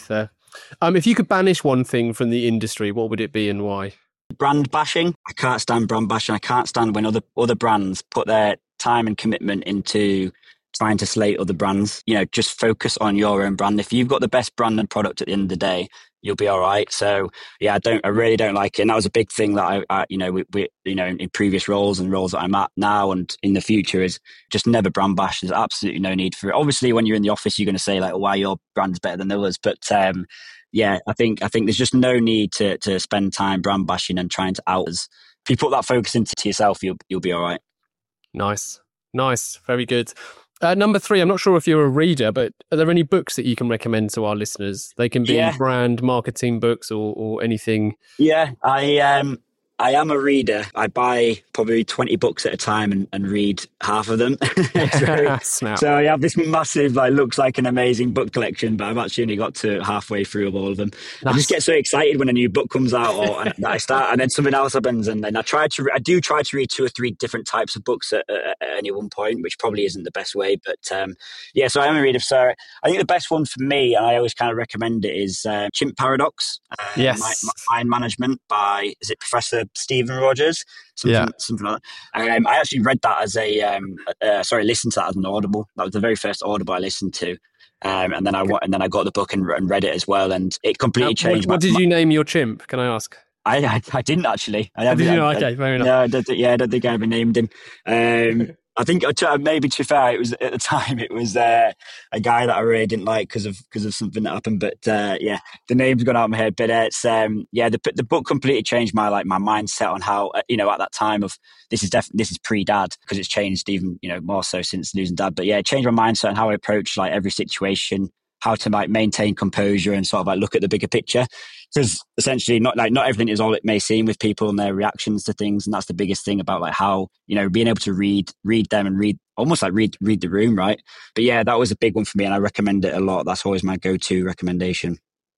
Um, if you could banish one thing from the industry, what would it be and why? Brand bashing. I can't stand brand bashing. I can't stand when other other brands put their time and commitment into trying to slate other brands. You know, just focus on your own brand. If you've got the best brand and product at the end of the day, you'll be all right. So yeah, I don't, I really don't like it. And that was a big thing that I, I you know, we, we, you know, in, in previous roles and roles that I'm at now and in the future is just never brand bash. There's absolutely no need for it. Obviously, when you're in the office, you're going to say like, oh, why your brand's better than others. But um, yeah, I think, I think there's just no need to to spend time brand bashing and trying to out us. If you put that focus into yourself, you'll you'll be all right. Nice, nice, very good. Uh, number three, I'm not sure if you're a reader, but are there any books that you can recommend to our listeners? They can be Yeah. brand marketing books or, or anything. Yeah, I um I am a reader. I buy probably twenty books at a time and, and read half of them. so, Snap. so I have this massive, like, looks like an amazing book collection, but I've actually only got to halfway through of all of them. I Nice. just get so excited when a new book comes out, or and I start, and then something else happens, and then I try to, re- I do try to read two or three different types of books at, at, at any one point, which probably isn't the best way, but um, yeah. So I am a reader. So I think the best one for me, and I always kind of recommend it, is uh, Chimp Paradox. Uh, Yes. Mi- Mind Management by, is it Professor Stephen Rogers? Something, Yeah. something like that. Um, I actually read that as a, um, uh, sorry, listened to that as an Audible. That was the very first Audible I listened to. Um, and then I wa- and then I got the book and, and read it as well, and it completely Uh, changed. what, what my, did you name your chimp? Can I ask? I, I I didn't actually. I, Oh, did you I- know? I- Okay, fair enough. No, I don't, think- yeah, I don't think I ever named him. Um, I think uh, maybe to be fair, it was at the time it was uh, a guy that I really didn't like because of because of something that happened. But uh, yeah, the name's gone out of my head. But uh, it's um, yeah, the the book completely changed my like my mindset on how uh, you know at that time of this is definitely this is pre dad, because it's changed even you know more so since losing dad. But yeah, it changed my mindset on how I approach like every situation, how to like maintain composure and sort of like look at the bigger picture. Because essentially, not like not everything is all it may seem with people and their reactions to things, and that's the biggest thing about like how you know being able to read read them and read almost like read read the room, right? But yeah, that was a big one for me, and I recommend it a lot. That's always my go-to recommendation.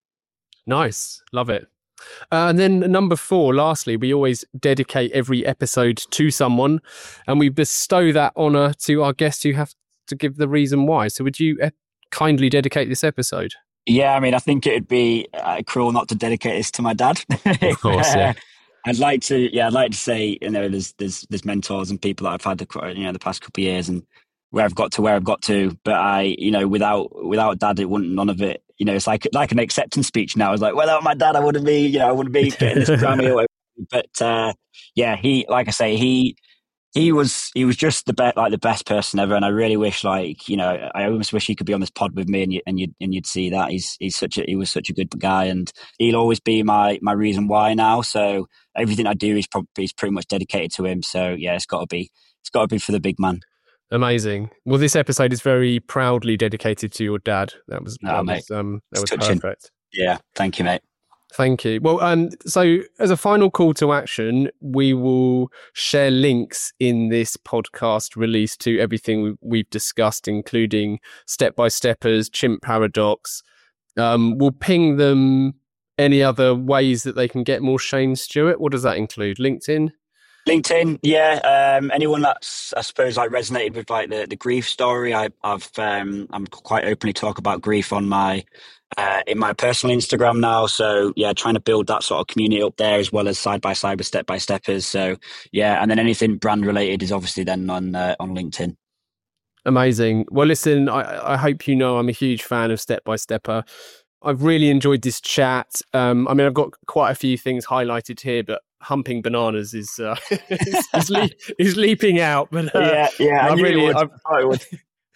Nice. Love it. Uh, and then number four, lastly, we always dedicate every episode to someone and we bestow that honour to our guests who have to give the reason why. So would you uh, kindly dedicate this episode? Yeah, I mean, I think it'd be uh, cruel not to dedicate this to my dad. Of course, yeah. I'd like to, yeah, I'd like to say, you know, there's there's there's mentors and people that I've had, the, you know, the past couple of years, and where I've got to where I've got to. But I, you know, without without dad, it wouldn't none of it. You know, it's like like an acceptance speech now. It's like, without my dad, I wouldn't be, you know, I wouldn't be getting this Grammy or whatever. But uh, yeah, he, like I say, he. He was he was just the best, like the best person ever, and I really wish, like you know, I almost wish he could be on this pod with me, and you and you and you'd see that he's he's such a he was such a good guy, and he'll always be my my reason why now. So everything I do is probably is pretty much dedicated to him. So yeah, it's got to be it's got to be for the big man. Amazing. Well, this episode is very proudly dedicated to your dad. That was Oh, that mate. was um that was It's touching. perfect. Yeah, thank you, mate. Thank you. Well, um, so as a final call to action, we will share links in this podcast release to everything we- we've discussed, including Step by Steppers, Chimp Paradox. Um, we'll ping them any other ways that they can get more Shane Stewart. What does that include? LinkedIn? LinkedIn, yeah. Um, anyone that's, I suppose, like resonated with like the, the grief story, I, I've um, I'm quite openly talk about grief on my uh, in my personal Instagram now. So yeah, trying to build that sort of community up there, as well as side by side with Step by Steppers. So yeah, and then anything brand related is obviously then on uh, on LinkedIn. Amazing. Well, listen, I, I hope you know I'm a huge fan of Step by Stepper. I've really enjoyed this chat. Um, I mean, I've got quite a few things highlighted here, but humping bananas is uh, is, is, le- is leaping out. But uh, yeah, yeah, I I've knew really, it would. I've, I thought it would.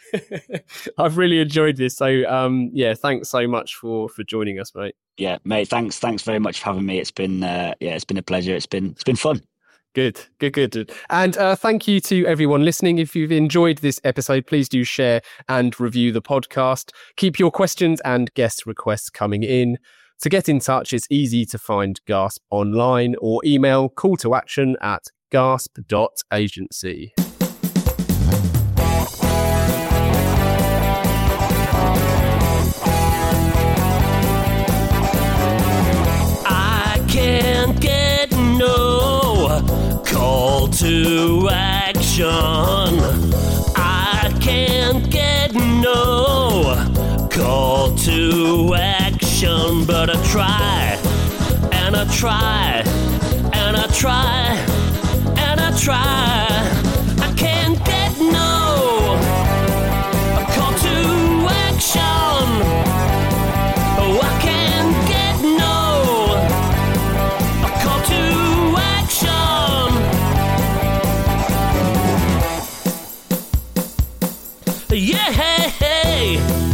I've really enjoyed this. So, um, yeah, thanks so much for for joining us, mate. Yeah, mate. Thanks, thanks very much for having me. It's been, uh, yeah, it's been a pleasure. It's been, it's been fun. Good, good, good. And uh, thank you to everyone listening. If you've enjoyed this episode, please do share and review the podcast. Keep your questions and guest requests coming in. To get in touch, it's easy to find Gasp online or email call to action at gasp dot agency. I can't get no call to action. I can't get no call to action. action, but I try, and I try, and I try, and I try. I can't get no call to action. Oh, I can't get no call to action. Yeah, hey, hey.